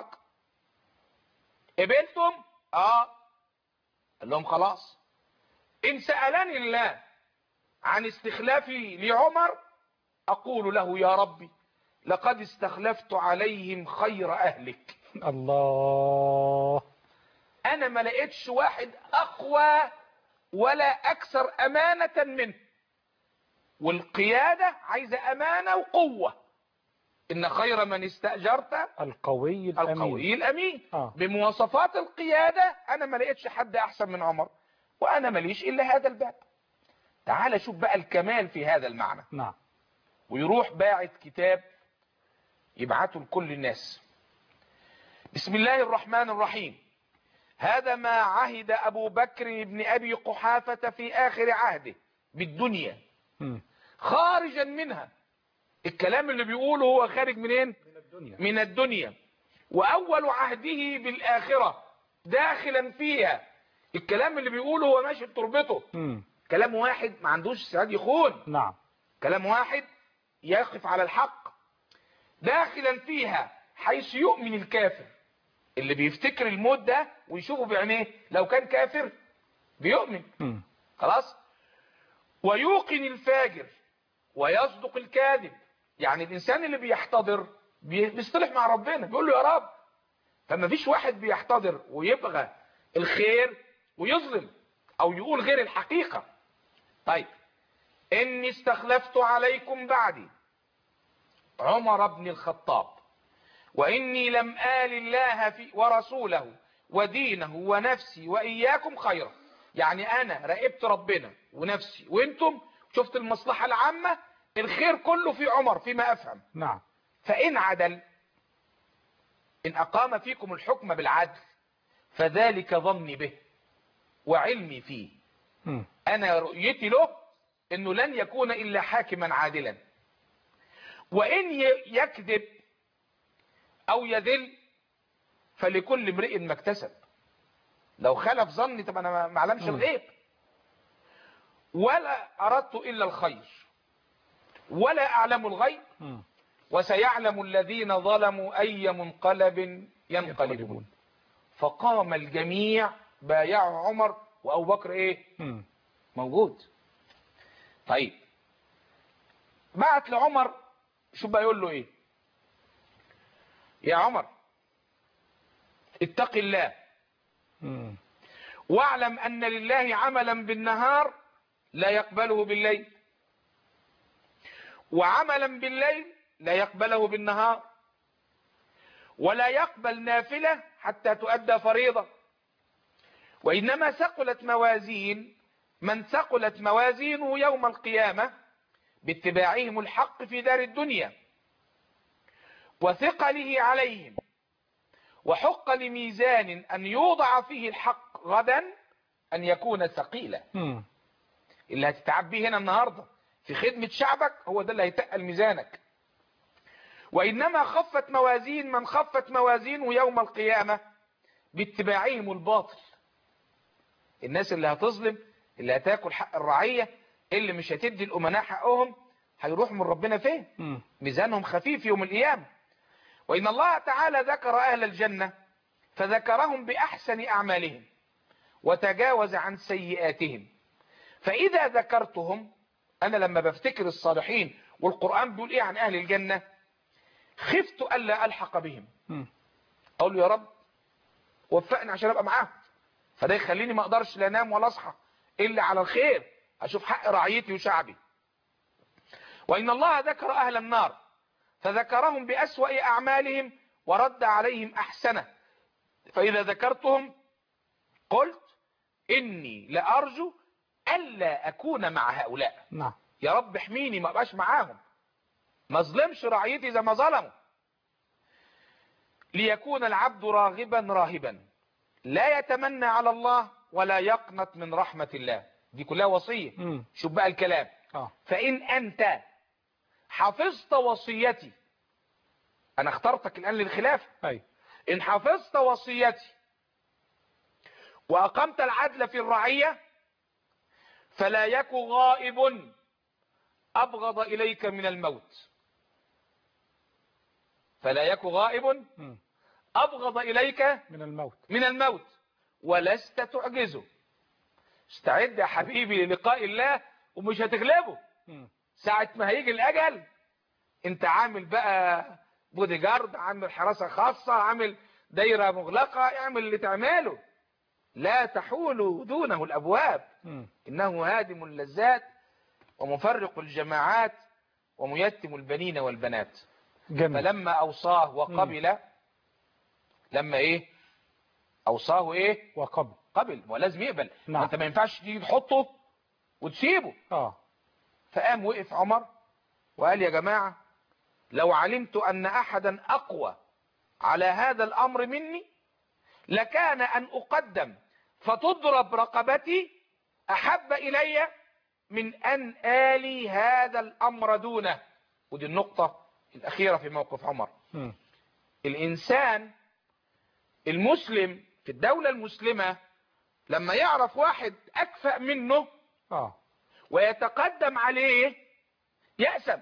C: قبلتم؟ اه. قال لهم خلاص ان سألني الله عن استخلافي لعمر اقول له يا ربي لقد استخلفت عليهم خير اهلك.
B: الله.
C: انا ما لقيتش واحد اقوى ولا اكثر امانة منه. والقيادة عايزة امانة وقوة. ان خير من استأجرت
B: القوي الأمين.
C: القوي الامين.
B: آه.
C: بمواصفات القيادة انا ما لقيتش حد احسن من عمر، وانا ماليش الا هذا الباب. تعال شوف بقى الكمال في هذا المعنى.
B: نعم.
C: ويروح باعت كتاب يبعته لكل الناس. بسم الله الرحمن الرحيم. هذا ما عهد ابو بكر بن ابي قحافة في اخر عهده بالدنيا
B: م.
C: خارجا منها الكلام اللي بيقوله هو خارج منين؟
B: من الدنيا.
C: من الدنيا. وأول عهده بالآخرة داخلا فيها. الكلام اللي بيقوله هو ماشي بتربته.
B: مم.
C: كلام واحد ما عندوش استعداد يخون.
B: نعم.
C: كلام واحد يقف على الحق داخلا فيها، حيث يؤمن الكافر اللي بيفتكر الموت ده ويشوفه بعينيه، لو كان كافر بيؤمن
B: مم.
C: خلاص. ويوقن الفاجر ويصدق الكاذب. يعني الإنسان اللي بيحتضر بيصطلح مع ربنا، بيقول له يا رب. فما فيش واحد بيحتضر ويبغى الخير ويظلم أو يقول غير الحقيقة. طيب، إني استخلفت عليكم بعدي عمر بن الخطاب وإني لم آل الله في ورسوله ودينه ونفسي وإياكم خيرا. يعني أنا راقبت ربنا ونفسي وإنتم شفت المصلحة العامة، الخير كله في عمر فيما أفهم.
B: نعم.
C: فإن عدل، إن أقام فيكم الحكم بالعدل، فذلك ظني به وعلمي فيه.
B: مم.
C: أنا رؤيتي له إنه لن يكون إلا حاكما عادلا. وإن يكذب أو يذل فلكل امرئ ما اكتسب. لو خلف ظني طب أنا ما أعلمش الغيب. ولا أردت إلا الخير ولا أعلم الغيب.
B: مم.
C: وسيعلم الذين ظلموا أي منقلب ينقلبون. فقام الجميع بايعوا عمر، وأبو بكر إيه؟
B: مم.
C: موجود. طيب، بعت لعمر، شو بيقول له إيه؟ يا عمر اتق الله
B: مم.
C: واعلم أن لله عملا بالنهار لا يقبله بالليل، وعملا بالليل لا يقبله بالنهار، ولا يقبل نافلة حتى تؤدى فريضة. وإنما ثقلت موازين من ثقلت موازينه يوم القيامة باتباعهم الحق في دار الدنيا وثقله عليهم. وحق لميزان أن يوضع فيه الحق غدا أن يكون ثقيلا.
B: مم.
C: اللي هتتعب بيه هنا النهاردة في خدمة شعبك هو ده اللي هيتقل ميزانك. وإنما خفت موازين من خفت موازينه يوم القيامة باتباعهم الباطل. الناس اللي هتظلم، اللي هتاكل حق الرعية، اللي مش هتدي الأمناء حقهم، هيروح من ربنا فين؟
B: مم.
C: ميزانهم خفيف يوم القيامة. وإن الله تعالى ذكر أهل الجنة فذكرهم بأحسن أعمالهم وتجاوز عن سيئاتهم. فإذا ذكرتهم، أنا لما بفتكر الصالحين والقرآن بيقول إيه عن أهل الجنة، خفت ألا ألحق بهم.
B: مم.
C: أقول له يا رب وفقني عشان أبقى معاهم. فده يخليني ما أقدرش لا أنام ولا أصحى إلا على الخير، أشوف حق رعيتي وشعبي. وإن الله ذكر أهل النار فذكرهم بأسوأ أعمالهم ورد عليهم أحسنه. فإذا ذكرتهم قلت إني لأرجو ألا أكون مع هؤلاء.
B: نعم.
C: يا رب احميني ما أبقاش معاهم، ما ظلمش رعيتي زي ما ظلموا. ليكون العبد راغبا راهبا لا يتمنى على الله ولا يقنط من رحمة الله. دي كلها وصية.
B: مم.
C: شوف بقى الكلام.
B: آه.
C: فإن أنت حفظت وصيتي، أنا اخترتك الآن للخلافة،
B: أي.
C: إن حفظت وصيتي وأقمت العدل في الرعية فلا يك غائب أبغض إليك من الموت. فلا يك غائب
B: مم.
C: أبغض إليك
B: من الموت.
C: من الموت ولست تعجزه. استعد يا حبيبي للقاء الله ومش هتغلبه.
B: مم.
C: ساعة ما هيجي الأجل انت عامل بقى بودي جارد، عامل حراسة خاصة، عامل دايرة مغلقة، اعمل اللي تعمله. لا تحول دونه الأبواب.
B: مم.
C: إنه هادم اللذات ومفرق الجماعات وميتم البنين والبنات.
B: جميل.
C: فلما أوصاه وقبل،
B: مم.
C: لما إيه أوصاه إيه
B: وقبل.
C: قبل، ولازم يقبل.
B: نعم.
C: وانت ما ينفعش تيجي تحطه وتسيبه.
B: آه.
C: فقام وقف عمر وقال يا جماعة لو علمت أن أحدا أقوى على هذا الأمر مني لكان أن أقدم فتضرب رقبتي أحب إلي من أن آلي هذا الأمر دونه. ودي النقطة الأخيرة في موقف عمر.
B: م.
C: الإنسان المسلم في الدولة المسلمة لما يعرف واحد أكفأ منه
B: آه.
C: ويتقدم عليه يأسم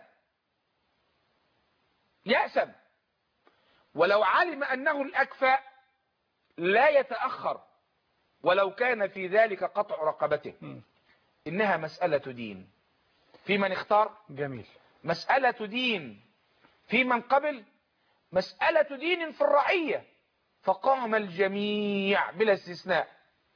C: يأسم ولو علم أنه الأكفأ لا يتأخر ولو كان في ذلك قطع رقبته.
B: م.
C: إنها مسألة دين في من اختار،
B: جميل.
C: مسألة دين في من قبل، مسألة دين في الرعية. فقام الجميع بلا استثناء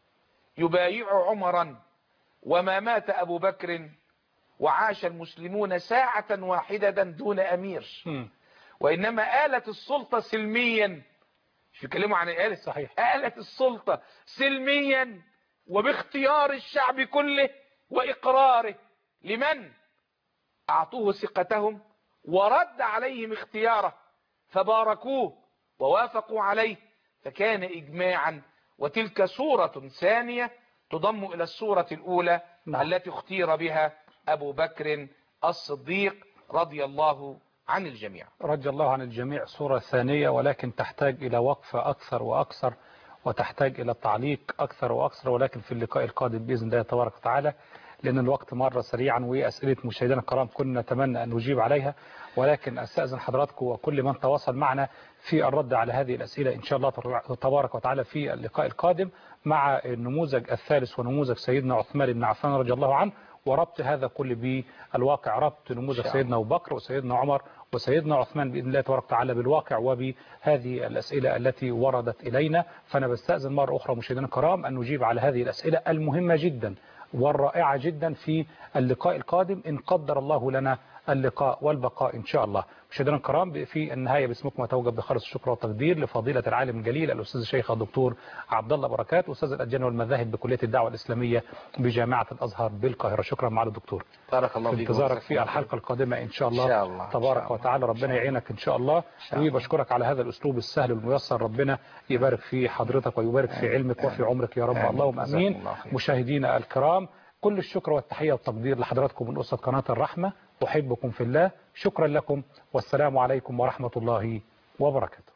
C: يبايع عمرا وما مات أبو بكر وعاش المسلمون ساعة واحدة دون أمير.
B: م.
C: وإنما آلت السلطة سلميا، مش بيتكلموا عن آلة،
B: صحيح،
C: آلت السلطة سلميا وباختيار الشعب كله وإقراره. لمن أعطوه ثقتهم ورد عليهم اختياره فباركوه ووافقوا عليه، فكان إجماعا. وتلك صورة ثانية تضم إلى الصورة الأولى
B: نعم.
C: التي اختير بها أبو بكر الصديق رضي الله عن الجميع.
B: رضي الله عن الجميع صورة ثانية، ولكن تحتاج إلى وقفة أكثر وأكثر، وتحتاج إلى تعليق أكثر وأكثر، ولكن في اللقاء القادم بإذن الله تبارك وتعالى، لأن الوقت مر سريعا وأسئلة مشاهدينا الكرام كنا نتمنى أن نجيب عليها، ولكن أستأذن حضراتكم وكل من تواصل معنا في الرد على هذه الأسئلة إن شاء الله تبارك وتعالى في اللقاء القادم مع النموذج الثالث ونموذج سيدنا عثمان بن عفان رضي الله عنه، وربط هذا كل بالواقع، ربط نموذج سيدنا أبو بكر وسيدنا عمر وسيدنا عثمان بإذن الله تبارك وتعالى بالواقع وبهذه الأسئلة التي وردت إلينا. فأنا بستأذن مرة أخرى مشاهدينا الكرام أن نجيب على هذه الأسئلة المهمة جدا والرائعة جدا في اللقاء القادم إن قدر الله لنا اللقاء والبقاء إن شاء الله. مشاهدينا الكرام، في النهاية باسمكم أتوجب بخالص الشكر والتقدير لفضيلة العالم الجليل الأستاذ الشيخ الدكتور عبد الله بركات، أستاذ الأديان والمذاهب بكلية الدعوة الإسلامية بجامعة الأزهر بالقاهرة. شكرا معالي الدكتور،
C: بارك الله فيك،
B: انتظارك في الحلقة القادمة إن شاء الله,
C: إن شاء الله.
B: تبارك
C: شاء
B: وتعالى. ربنا يعينك إن شاء الله، وبشكرك على هذا الأسلوب السهل والميسر. ربنا يبارك في حضرتك ويبارك في علمك وفي عمرك يا رب. اللهم أمين. مشاهدينا الكرام، كل الشكر والتحية والتقدير لحضراتكم من أسرة قناة الرحمة، أحبكم في الله، شكرا لكم والسلام عليكم ورحمة الله وبركاته.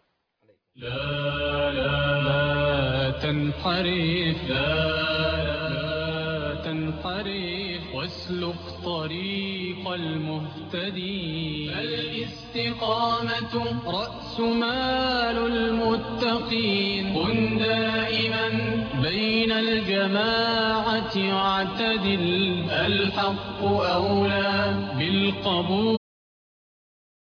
A: لا لا لا تنحرف، لا لا تنحرف، واسلك طريق المهتدين. الاستقامة رأس مال المتقين. كن دائما بين الجماعة واعتدل، الحق أولى بالقبول.